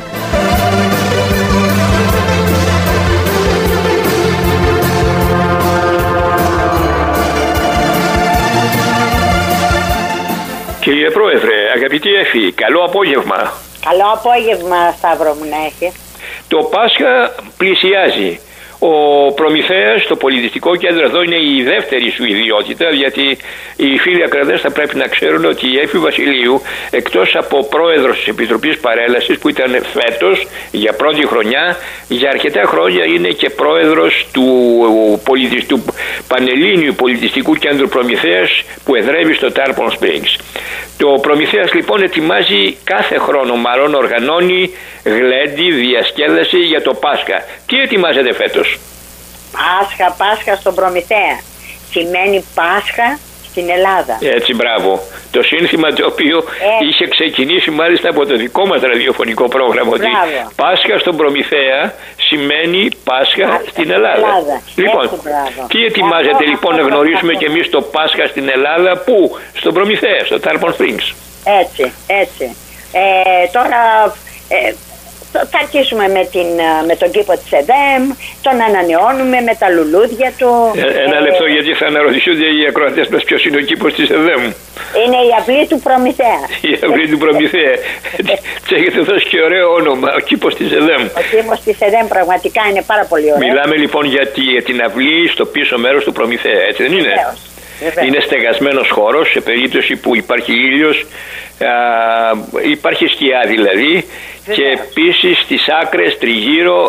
Κύριε Πρόεδρε, αγαπητή Έφη, καλό απόγευμα. Καλό απόγευμα, Σταύρο μου, να έχει. Το Πάσχα πλησιάζει. Ο Προμηθέας, το πολιτιστικό κέντρο εδώ, είναι η δεύτερη σου ιδιότητα, γιατί οι φίλοι ακροατές θα πρέπει να ξέρουν ότι η Έφη Βασιλείου, εκτός από πρόεδρος της Επιτροπής Παρέλασης που ήταν φέτος για πρώτη χρονιά, για αρκετά χρόνια είναι και πρόεδρος του Πανελλήνιου Πολιτιστικού Κέντρου Προμηθέας που εδρεύει στο Tarpon Springs. Το Προμηθέας λοιπόν ετοιμάζει κάθε χρόνο, μάλλον οργανώνει γλέντι, διασκέδαση για το Πάσχα. Τι ετοιμάζετε φέτος? Πάσχα στον Προμηθέα. Σημαίνει Πάσχα στην Ελλάδα. Έτσι, μπράβο. Το σύνθημα το οποίο είχε ξεκινήσει μάλιστα από το δικό μας ραδιοφωνικό πρόγραμμα. Ότι Πάσχα στον Προμηθέα σημαίνει Πάσχα στην Ελλάδα. Λοιπόν, τι ετοιμάζετε λοιπόν να γνωρίσουμε και εμείς το Πάσχα στην Ελλάδα? Πού? Στον Προμηθέα, στο Tarpon Springs. Έτσι. Τώρα θα αρχίσουμε με τον κήπο της ΕΔΕΜ, τον ανανεώνουμε με τα λουλούδια του. Ένα λεπτό, γιατί θα αναρωτηθούνται οι ακροατές μας ποιος είναι ο κήπος της ΕΔΕΜ. Είναι η αυλή του Προμηθέα. Η αυλή του Προμηθέα. Της έχετε δώσει και ωραίο όνομα, ο κήπος της ΕΔΕΜ. Ο κήπος της ΕΔΕΜ πραγματικά είναι πάρα πολύ ωραίο. Μιλάμε λοιπόν για την αυλή στο πίσω μέρος του Προμηθέα, έτσι δεν είναι? Βεβαίως. Είναι στεγασμένος χώρος σε περίπτωση που υπάρχει ήλιος, υπάρχει σκιά δηλαδή. Βεβαίως. Και επίσης στις άκρες τριγύρω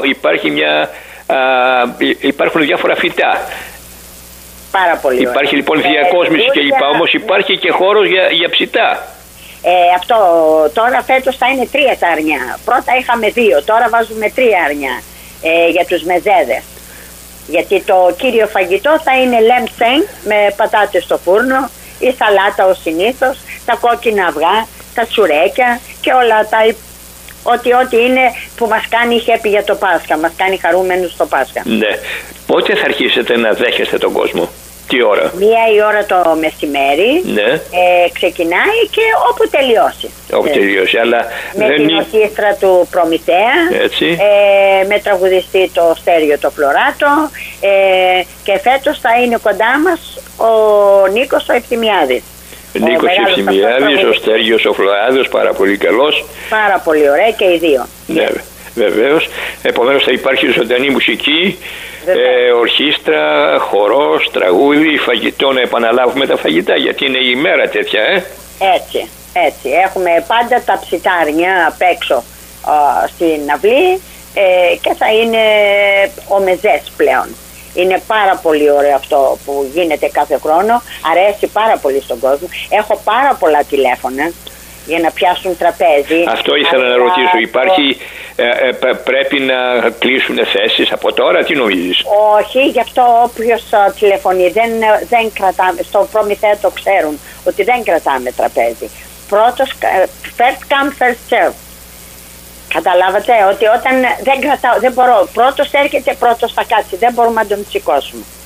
υπάρχουν διάφορα φυτά. Πάρα πολύ ωραία. Υπάρχει λοιπόν διακόσμηση κλπ. Όμως υπάρχει και χώρος για ψητά. Αυτό τώρα φέτος θα είναι 3 τα αρνιά. Πρώτα είχαμε 2, τώρα βάζουμε 3 αρνιά για τους μεζέδες. Γιατί το κύριο φαγητό θα είναι λεμψέν με πατάτες στο φούρνο, η σαλάτα ως συνήθως, τα κόκκινα αυγά, τα τσουρέκια και όλα τα ό,τι είναι που μας κάνει happy για το Πάσχα, μας κάνει χαρούμενους το Πάσχα. Ναι. Πότε θα αρχίσετε να δέχεστε τον κόσμο? Τι ώρα? 1 η ώρα το μεσημέρι. Ναι. Ξεκινάει και όπου τελειώσει. Όπου τελειώσει, αλλά με την ορχήστρα του Προμηθέα. Έτσι. Με τραγουδιστή το Στέριο το Φλωράτο. Και φέτος θα είναι κοντά μας ο Νίκος ο Ευθυμιάδης. Νίκος Ευθυμιάδης, ο Στέργιος ο Φλωράτος, πάρα πολύ καλός. Πάρα πολύ ωραία και οι δύο. Ναι. Βεβαίως, επομένως θα υπάρχει ζωντανή μουσική, ορχήστρα, χορός, τραγούδι, φαγητό. Να επαναλάβουμε τα φαγητά, γιατί είναι η ημέρα τέτοια, Έτσι. Έχουμε πάντα τα ψητάρια απ' έξω στην αυλή και θα είναι ο μεζές πλέον. Είναι πάρα πολύ ωραίο αυτό που γίνεται κάθε χρόνο, αρέσει πάρα πολύ στον κόσμο. Έχω πάρα πολλά τηλέφωνα για να πιάσουν τραπέζι. Αυτό ήθελα να ρωτήσω. Υπάρχει, πρέπει να κλείσουν θέσεις από τώρα, τι νομίζεις? Όχι, γι' αυτό όποιος τηλεφωνεί δεν κρατάμε. Στο Προμηθέα το ξέρουν ότι δεν κρατάμε τραπέζι. Πρώτος, first come, first serve. Καταλάβατε ότι όταν δεν μπορώ, πρώτος έρχεται, πρώτος θα κάτσει. Δεν μπορούμε να τον σηκώσουμε.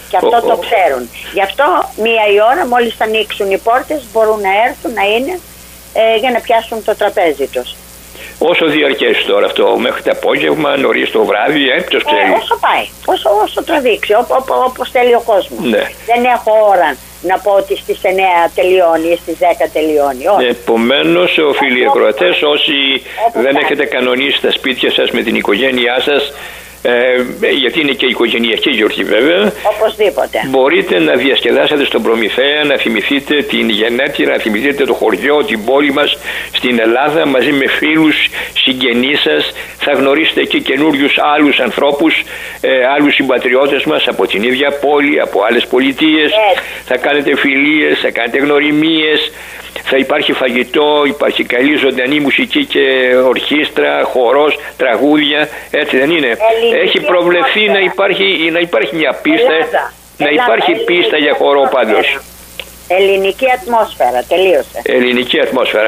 Και αυτό το ξέρουν. Γι' αυτό 1 η ώρα, μόλις ανοίξουν οι πόρτες, μπορούν να έρθουν, να είναι για να πιάσουν το τραπέζι τους. Όσο διαρκέσει τώρα αυτό, μέχρι το απόγευμα, νωρίς το βράδυ, ποιος ξέρει. Όσο πάει, όσο τραβήξει, όπως θέλει ο κόσμος. Ναι. Δεν έχω ώρα να πω ότι στις 9 τελειώνει ή στις 10 τελειώνει. Επομένως, οφείλει ακροατές, όσοι δεν έχετε κανονίσει τα σπίτια σας με την οικογένειά σας, γιατί είναι και οικογενειακή γιορτή βέβαια. Οπωσδήποτε. Μπορείτε να διασκεδάσετε στον Προμηθέα, να θυμηθείτε την γενέτειρα, να θυμηθείτε το χωριό, την πόλη μας στην Ελλάδα μαζί με φίλους, συγγενείς σας. Θα γνωρίσετε εκεί καινούριους άλλους ανθρώπους, άλλους συμπατριώτες μας από την ίδια πόλη, από άλλες πολιτείες. Θα κάνετε φιλίες, θα κάνετε γνωριμίες. Θα υπάρχει φαγητό, υπάρχει καλή ζωντανή μουσική και ορχήστρα, χορός, τραγούδια, έτσι δεν είναι? Έχει προβλεφθεί να υπάρχει μια πίστα, να υπάρχει πίστα για χορό πάντως. Ελληνική ατμόσφαιρα, τελείωσε. Ελληνική ατμόσφαιρα.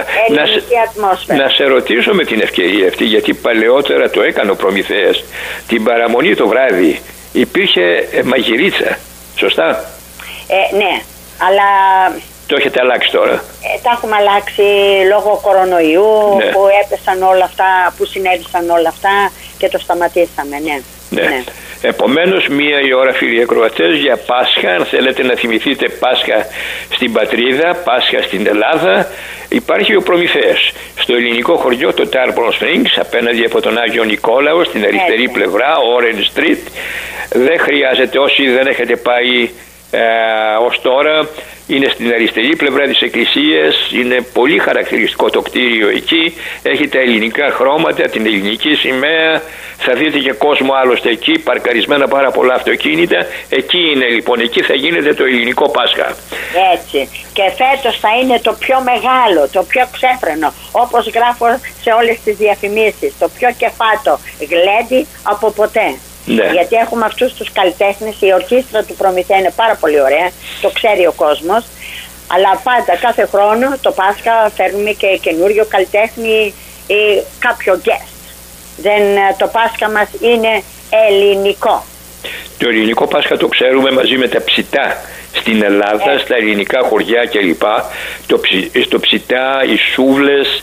Να σε ρωτήσω με την ευκαιρία αυτή, γιατί παλαιότερα το έκανε ο Προμηθέας, την παραμονή το βράδυ υπήρχε μαγειρίτσα, σωστά? Ναι, αλλά... Το έχετε αλλάξει τώρα? Τα έχουμε αλλάξει λόγω κορονοϊού, που έπεσαν όλα αυτά, που συνέβησαν όλα αυτά και το σταματήσαμε, ναι. Επομένως, 1 η ώρα, φίλοι ακροατές, για Πάσχα, αν θέλετε να θυμηθείτε Πάσχα στην πατρίδα, Πάσχα στην Ελλάδα, υπάρχει ο Προμηθέας. Στο ελληνικό χωριό, το Tarpon Springs, απέναντι από τον Άγιο Νικόλαο, στην αριστερή πλευρά, Orange Street. Δεν χρειάζεται, όσοι δεν έχετε πάει ως τώρα, είναι στην αριστερή πλευρά της εκκλησίας, είναι πολύ χαρακτηριστικό το κτίριο εκεί, έχει τα ελληνικά χρώματα, την ελληνική σημαία, θα δείτε και κόσμο άλλωστε εκεί, παρκαρισμένα πάρα πολλά αυτοκίνητα, εκεί είναι λοιπόν, εκεί θα γίνεται το ελληνικό Πάσχα. Έτσι, και φέτος θα είναι το πιο μεγάλο, το πιο ξέφρενο, όπως γράφω σε όλες τις διαφημίσεις, το πιο κεφάτο γλέντι από ποτέ. Ναι. Γιατί έχουμε αυτούς τους καλλιτέχνες, η ορχήστρα του Προμηθέα είναι πάρα πολύ ωραία, το ξέρει ο κόσμος, αλλά πάντα κάθε χρόνο το Πάσχα φέρνουμε και καινούριο καλλιτέχνη ή κάποιο guest. Το Πάσχα μας είναι ελληνικό. Το ελληνικό Πάσχα το ξέρουμε μαζί με τα ψητά στην Ελλάδα, στα ελληνικά χωριά κλπ. Στο ψητά, οι σούβλες.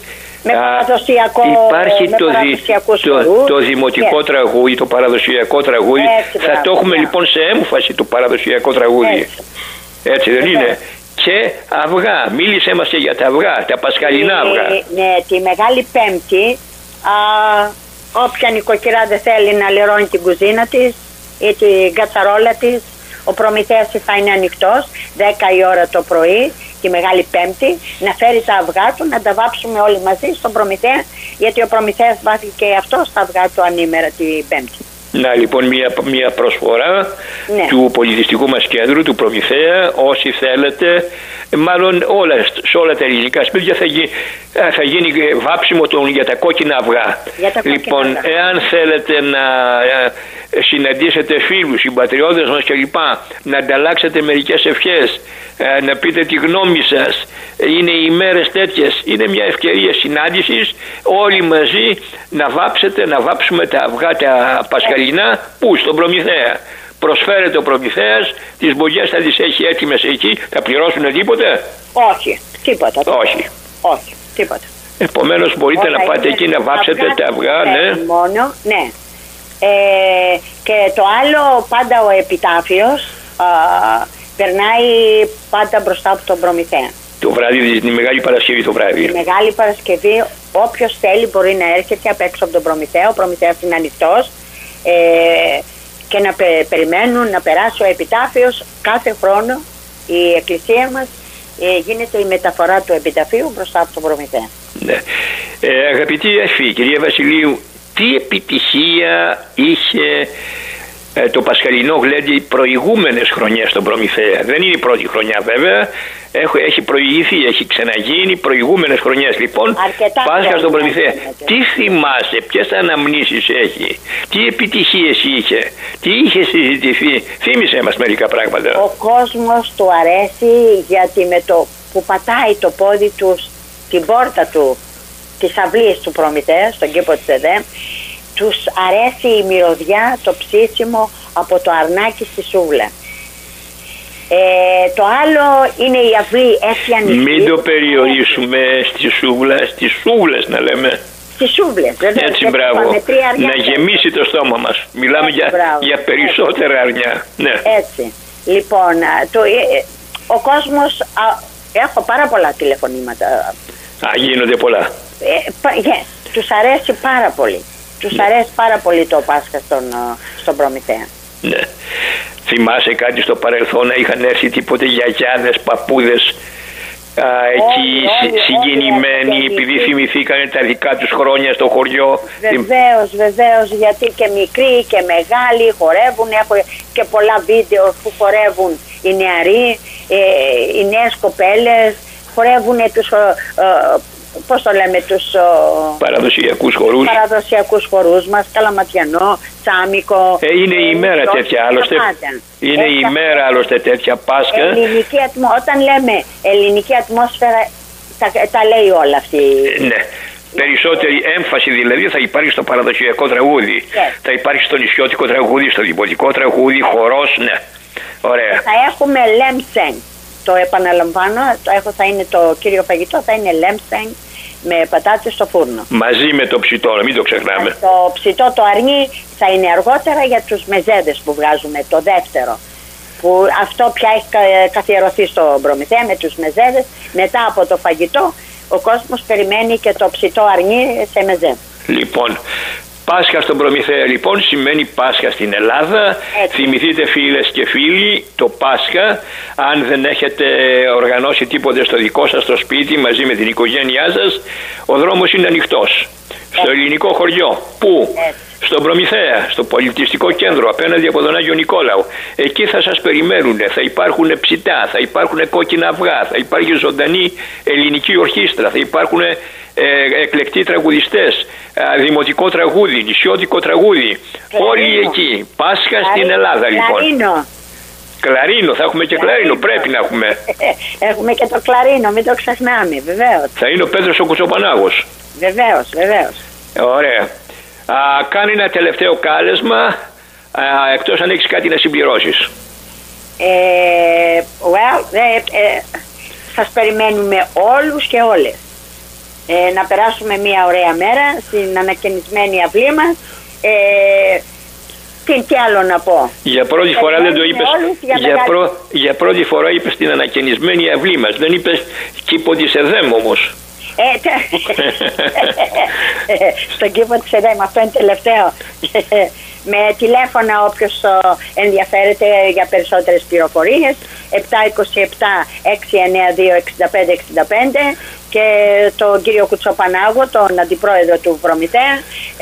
Υπάρχει το δημοτικό τραγούδι, το παραδοσιακό τραγούδι. Θα το έχουμε λοιπόν σε έμφαση το παραδοσιακό τραγούδι. Έτσι δεν είναι? Και αυγά, μίλησέ μας και για τα αυγά, τα πασχαλινά αυγά. Ναι, τη Μεγάλη Πέμπτη, όποια νοικοκυρά δεν θέλει να λερώνει την κουζίνα της ή την κατσαρόλα της, ο Προμηθέας θα είναι ανοιχτός 10 η ώρα το πρωί τη Μεγάλη Πέμπτη, να φέρει τα αυγά του, να τα βάψουμε όλοι μαζί στον Προμηθέα, γιατί ο Προμηθέας βάφει και αυτό τα αυγά του ανήμερα την Πέμπτη. Να λοιπόν μια προσφορά του πολιτιστικού μας κέντρου, του Προμηθέα, όσοι θέλετε, μάλλον σε όλα τα ελληνικά σπίτια θα γίνει βάψιμο για τα κόκκινα αυγά. Λοιπόν, εάν θέλετε να συναντήσετε φίλους, συμπατριώτες μας κλπ, να ανταλλάξετε μερικές ευχές, να πείτε τη γνώμη σας, είναι οι ημέρες τέτοιες, είναι μια ευκαιρία συνάντησης, όλοι μαζί να βάψουμε τα αυγά τα πασχαλινά, που στον Προμηθέα. Προσφέρεται ο Προμηθέας, τις μπογιές θα τις έχει έτοιμες εκεί, θα πληρώσουν τίποτε? Όχι, τίποτα. Όχι, τίποτα. Επομένως μπορείτε να πάτε εκεί να βάψετε τα αυγά, μόνο, ναι. Και το άλλο, πάντα ο επιτάφιος περνάει πάντα μπροστά από τον Προμηθέα. Το βράδυ, τη Μεγάλη Παρασκευή το βράδυ. Τη Μεγάλη Παρασκευή, όποιος θέλει μπορεί να έρχεται απ' έξω από τον Προμηθέα. Ο Προμηθέας είναι ανοιχτός και να περιμένουν να περάσει ο επιτάφιος. Κάθε χρόνο η εκκλησία μας γίνεται η μεταφορά του επιταφείου μπροστά από τον Προμηθέα. Ναι. Αγαπητή Εφη, κυρία Βασιλείου, τι επιτυχία είχε το πασχαλινό γλέντι προηγούμενες χρονιές στον Προμηθέα? Δεν είναι η πρώτη χρονιά βέβαια, έχει προηγηθεί, έχει ξαναγίνει προηγούμενες χρονιές. Λοιπόν, Πάσχα στον Προμηθέα. Τι θυμάσαι, ποιες αναμνήσεις έχει, τι επιτυχίες είχε, τι είχε συζητηθεί? Θύμισε μας μερικά πράγματα. Ο κόσμος του αρέσει, γιατί με το που πατάει το πόδι του στην πόρτα του της αυλής του Προμηθέα, στον κήπο της ΕΔΕ, τους αρέσει η μυρωδιά, το ψήσιμο από το αρνάκι στη σούβλα. Το άλλο είναι η αυλή έχει ανοιχτή. Μην το περιορίσουμε στις σούβλες να λέμε. Στις σούβλες, βέβαια. Έτσι, μπράβο. Να γεμίσει το στόμα μας. Μιλάμε για περισσότερα αρνιά. Ναι. Έτσι. Λοιπόν, ο κόσμος, έχω πάρα πολλά τηλεφωνήματα. Γίνονται πολλά. Τους αρέσει πάρα πολύ. Τους αρέσει πάρα πολύ το Πάσχα στον Προμηθέα. Ναι. Θυμάσαι κάτι στο παρελθόν να είχαν έρθει τίποτε γιαγιάδες, παππούδες εκεί συγκινημένοι επειδή θυμηθήκανε τα δικά τους χρόνια στο χωριό? Βεβαίως, γιατί και μικροί και μεγάλοι χορεύουν. Έχω και πολλά βίντεο που χορεύουν οι νεαροί, οι νέες κοπέλες χορεύουν τους, πώς το λέμε, τους παραδοσιακούς χορούς μας, Καλαματιανό, Τσάμικο. Είναι η ημέρα τέτοια άλλωστε. Είναι η ημέρα άλλωστε τέτοια Πάσχα. Όταν λέμε ελληνική ατμόσφαιρα, τα λέει όλα αυτή. Ναι. Περισσότερη έμφαση δηλαδή θα υπάρχει στο παραδοσιακό τραγούδι. Θα υπάρχει στο νησιώτικο τραγούδι, στο δημοτικό τραγούδι, χορός, ναι. Ωραία. Θα έχουμε λέμψεν. Το επαναλαμβάνω, θα είναι το κύριο φαγητό, θα είναι λέμψεν με πατάτες στο φούρνο. Μαζί με το ψητό, μην το ξεχνάμε. Το ψητό, το αρνί, θα είναι αργότερα για τους μεζέδες που βγάζουμε, το δεύτερο. Που αυτό πια έχει καθιερωθεί στο Προμηθέα με τους μεζέδες. Μετά από το φαγητό, ο κόσμος περιμένει και το ψητό αρνί σε μεζέ. Λοιπόν, Πάσχα στον Προμηθέα λοιπόν σημαίνει Πάσχα στην Ελλάδα. Θυμηθείτε φίλες και φίλοι το Πάσχα, αν δεν έχετε οργανώσει τίποτε στο δικό σας το σπίτι μαζί με την οικογένειά σας, ο δρόμος είναι ανοιχτός. Στο ελληνικό χωριό, πού? Στον Προμηθέα, στο πολιτιστικό κέντρο απέναντι από τον Άγιο Νικόλαο. Εκεί θα σας περιμένουν, θα υπάρχουν ψητά, θα υπάρχουν κόκκινα αυγά, θα υπάρχει ζωντανή ελληνική ορχήστρα, θα υπάρχουν εκλεκτοί τραγουδιστές, δημοτικό τραγούδι, νησιώτικο τραγούδι. Όλοι εκεί. Πάσχα στην Ελλάδα λοιπόν. Κλαρίνο, θα έχουμε και κλαρίνο, πρέπει να έχουμε. Έχουμε και το κλαρίνο, μην το ξεχνάμε, βεβαίως. Θα είναι ο Πέτρος ο Κουτσοπανάγος. Βεβαίως. Ωραία. Κάνει ένα τελευταίο κάλεσμα, εκτός αν έχεις κάτι να συμπληρώσεις. Σας περιμένουμε όλους και όλες. Να περάσουμε μια ωραία μέρα στην ανακαινισμένη αυλή μας. Τι άλλο να πω? Για πρώτη φορά δεν το είπες. Για πρώτη φορά είπες την ανακαινισμένη αυλή μας. Δεν είπες κήπο της ΕΔΕΜ όμως. Στον κήπο της ΕΔΕΜ, αυτό είναι τελευταίο. Με τηλέφωνα όποιος ενδιαφέρεται για περισσότερες πληροφορίες, 727-692-6565 και τον κύριο Κουτσοπανάγο, τον αντιπρόεδρο του Προμηθέα,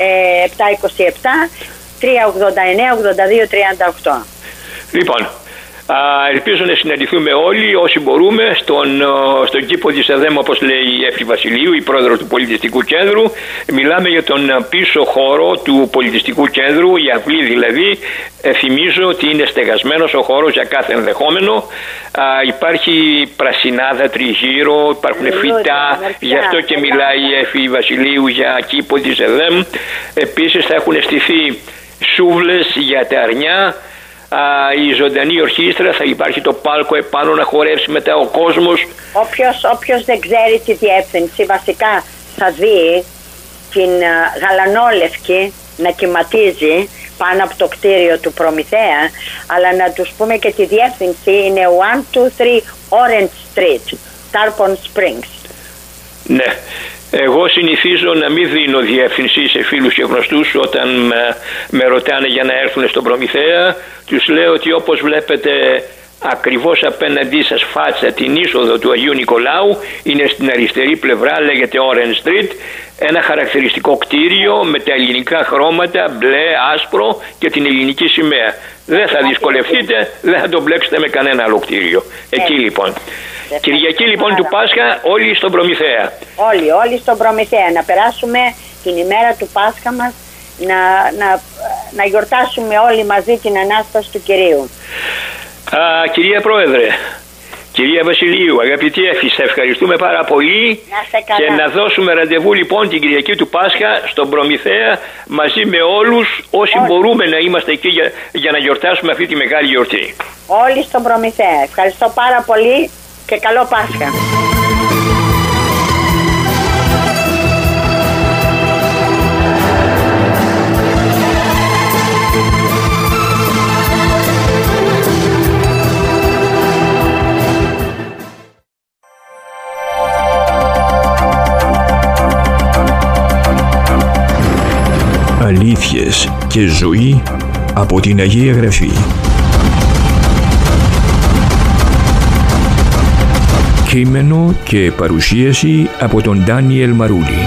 727-389-8238. Λοιπόν, ελπίζω να συναντηθούμε όλοι όσοι μπορούμε στον κήπο της ΕΔΕΜ, όπως λέει η Εύη Βασιλείου, η πρόεδρος του Πολιτιστικού Κέντρου. Μιλάμε για τον πίσω χώρο του Πολιτιστικού Κέντρου, η αυλή δηλαδή. Θυμίζω ότι είναι στεγασμένος ο χώρος για κάθε ενδεχόμενο. Υπάρχει πρασινάδα τριγύρω, υπάρχουν φυτά, γι' αυτό και μιλάει η Εύη Βασιλείου για κήπο της ΕΔΕΜ. Επίσης θα έχουν στηθεί σούβλες για τα αρνιά. Η ζωντανή ορχήστρα, θα υπάρχει το πάλκο επάνω να χορεύσει μετά ο κόσμος. Όποιος δεν ξέρει τη διεύθυνση, βασικά θα δει την γαλανόλευκη να κυματίζει πάνω από το κτίριο του Προμηθέα, αλλά να τους πούμε και τη διεύθυνση είναι 123 Orange Street, Tarpon Springs. Ναι. Εγώ συνηθίζω να μην δίνω διεύθυνση σε φίλους και γνωστούς όταν με ρωτάνε για να έρθουν στον Προμηθέα. Τους λέω ότι όπως βλέπετε ακριβώς απέναντί σας φάτσα την είσοδο του Αγίου Νικολάου, είναι στην αριστερή πλευρά, λέγεται Orange Street, ένα χαρακτηριστικό κτίριο με τα ελληνικά χρώματα, μπλε, άσπρο και την ελληνική σημαία. Δεν θα δυσκολευτείτε, δεν θα το μπλέξετε με κανένα άλλο κτίριο. Εκεί λοιπόν. Κυριακή λοιπόν του Πάσχα, όλοι στον Προμηθέα. Όλοι στον Προμηθέα. Να περάσουμε την ημέρα του Πάσχα μας, να γιορτάσουμε όλοι μαζί την Ανάσταση του Κυρίου. Κυρία Πρόεδρε, κυρία Βασιλείου, αγαπητή Εύη, σε ευχαριστούμε πάρα πολύ. Και να δώσουμε ραντεβού λοιπόν την Κυριακή του Πάσχα στον Προμηθέα μαζί με όλους όσοι μπορούμε να είμαστε εκεί για να γιορτάσουμε αυτή τη μεγάλη γιορτή. όλοι στον Προμηθέα. Ευχαριστώ πάρα πολύ και καλό Πάσχα. Αλήθειες και ζωή από την Αγία Γραφή. Κείμενο και παρουσίαση από τον Ντάνιελ Μαρούλη.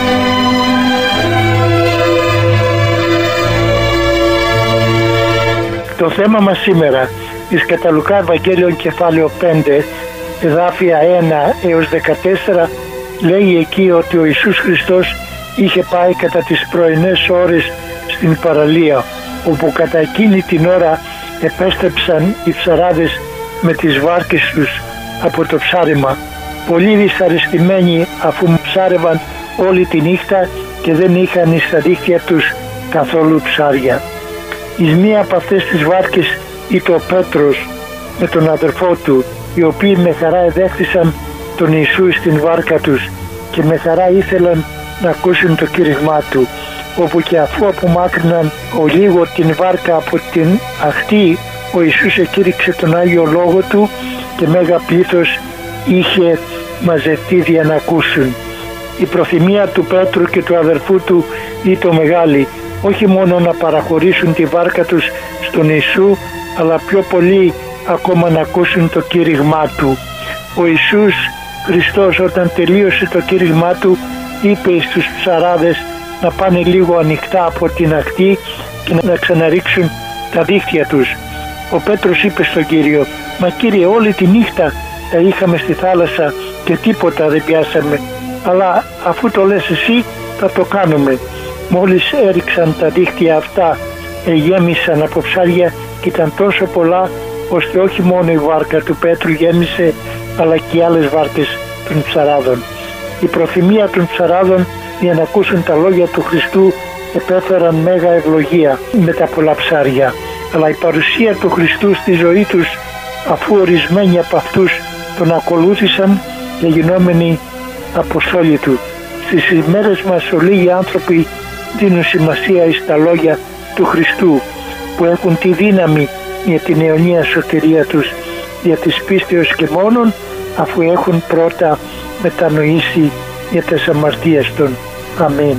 Το θέμα μας σήμερα, εις κατά Λουκά Ευαγγέλιον κεφάλαιο 5, εδάφια 1 έως 14, λέει εκεί ότι ο Ιησούς Χριστός είχε πάει κατά τις πρωινές ώρες στην παραλία, όπου κατά εκείνη την ώρα επέστρεψαν οι ψαράδες με τις βάρκες τους από το ψάρεμα, πολύ δυσαρεστημένοι αφού ψάρευαν όλη τη νύχτα και δεν είχαν στα δίχτυα τους καθόλου ψάρια. Εις μία από αυτές τις βάρκες ήταν ο Πέτρος με τον αδερφό του, οι οποίοι με χαρά εδέχθησαν τον Ιησού στην βάρκα τους και με χαρά ήθελαν να ακούσουν το κήρυγμά του, όπου και αφού απομάκρυναν λίγο την βάρκα από την ακτή, ο Ιησούς εκήρυξε τον Άγιο Λόγο του και μέγα πλήθος είχε μαζευτεί για να ακούσουν. Η προθυμία του Πέτρου και του αδερφού του ήταν μεγάλη, όχι μόνο να παραχωρήσουν τη βάρκα τους στον Ιησού, αλλά πιο πολύ ακόμα να ακούσουν το κήρυγμά του. Ο Ιησούς Χριστός, όταν τελείωσε το κήρυγμά του, είπε στους ψαράδες να πάνε λίγο ανοιχτά από την ακτή και να ξαναρίξουν τα δίχτυα τους. Ο Πέτρος είπε στον Κύριο: «Μα Κύριε, όλη τη νύχτα τα είχαμε στη θάλασσα και τίποτα δεν πιάσαμε, αλλά αφού το λες εσύ θα το κάνουμε». Μόλις έριξαν τα δίχτυα αυτά, γέμισαν από ψάρια και ήταν τόσο πολλά, ώστε όχι μόνο η βάρκα του Πέτρου γέμισε, αλλά και οι άλλες βάρκες των ψαράδων. Η προθυμία των ψαράδων για να ακούσουν τα λόγια του Χριστού επέφεραν μέγα ευλογία με τα πολλά ψάρια. Αλλά η παρουσία του Χριστού στη ζωή τους, αφού ορισμένοι από αυτούς τον ακολούθησαν και γινόμενοι αποστόλοι του. Στις ημέρες μας λίγοι άνθρωποι δίνουν σημασία στα λόγια του Χριστού, που έχουν τη δύναμη για την αιωνία σωτηρία τους, για της πίστεως και μόνον, αφού έχουν πρώτα μετανοήσει για τις αμαρτίες των. Αμήν.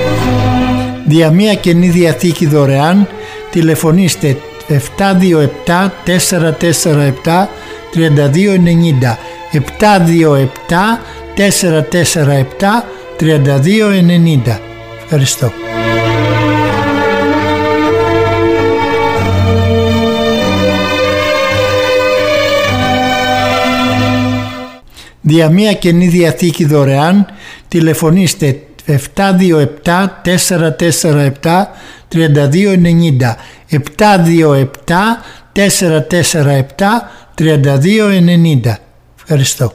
Δια μία Καινή Διαθήκη δωρεάν τηλεφωνήστε 727 447 3290, 727 447 3290. Ευχαριστώ. Δια μία Καινή Διαθήκη δωρεάν τηλεφωνήστε 727 447 3290, 727 447 3290. Ευχαριστώ.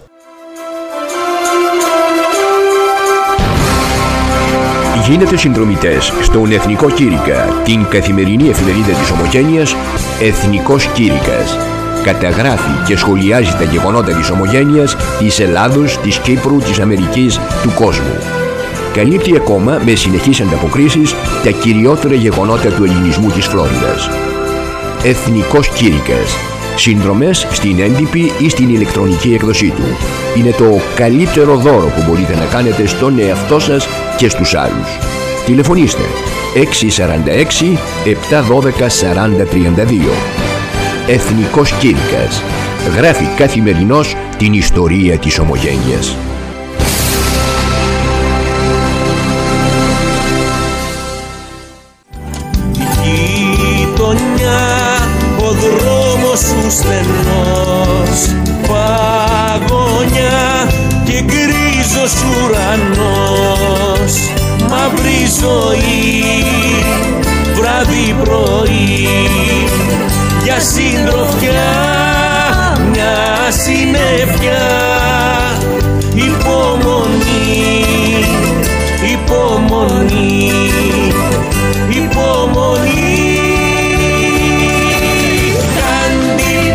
Γίνετε συνδρομητές στον Εθνικό Κήρυκα, την καθημερινή εφημερίδα της Ομογένειας Εθνικός Κήρυκας. Καταγράφει και σχολιάζει τα γεγονότα της Ομογένειας, της Ελλάδος, της Κύπρου, της Αμερικής, του κόσμου. Καλύπτει ακόμα με συνεχείς ανταποκρίσεις τα κυριότερα γεγονότα του ελληνισμού της Φλόριδας. Εθνικός Κήρυκας. Συνδρομές στην έντυπη ή στην ηλεκτρονική έκδοσή του. Είναι το καλύτερο δώρο που μπορείτε να κάνετε στον εαυτό σας και στους άλλους. Τηλεφωνήστε 646 712 4032. Εθνικός Κήρυκας. Γράφει καθημερινώς την ιστορία της Ομογένειας. Ο δρόμος σου στενός, παγωνιά και γκρίζος ουρανός, μαύρη ζωή, βράδυ πρωί, για συντροφιά μια συννεφιά, υπομονή, υπομονή, υπομονή.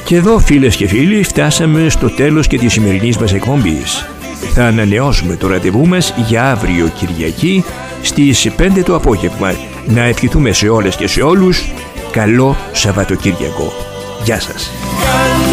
Και εδώ, φίλες και φίλοι, φτάσαμε στο τέλος και της σημερινής μας εκπομπής. Θα ανανεώσουμε το ραντεβού μας για αύριο Κυριακή στις 5 το απόγευμα. Να ευχηθούμε σε όλες και σε όλους καλό Σαββατοκύριακο. Γεια σας.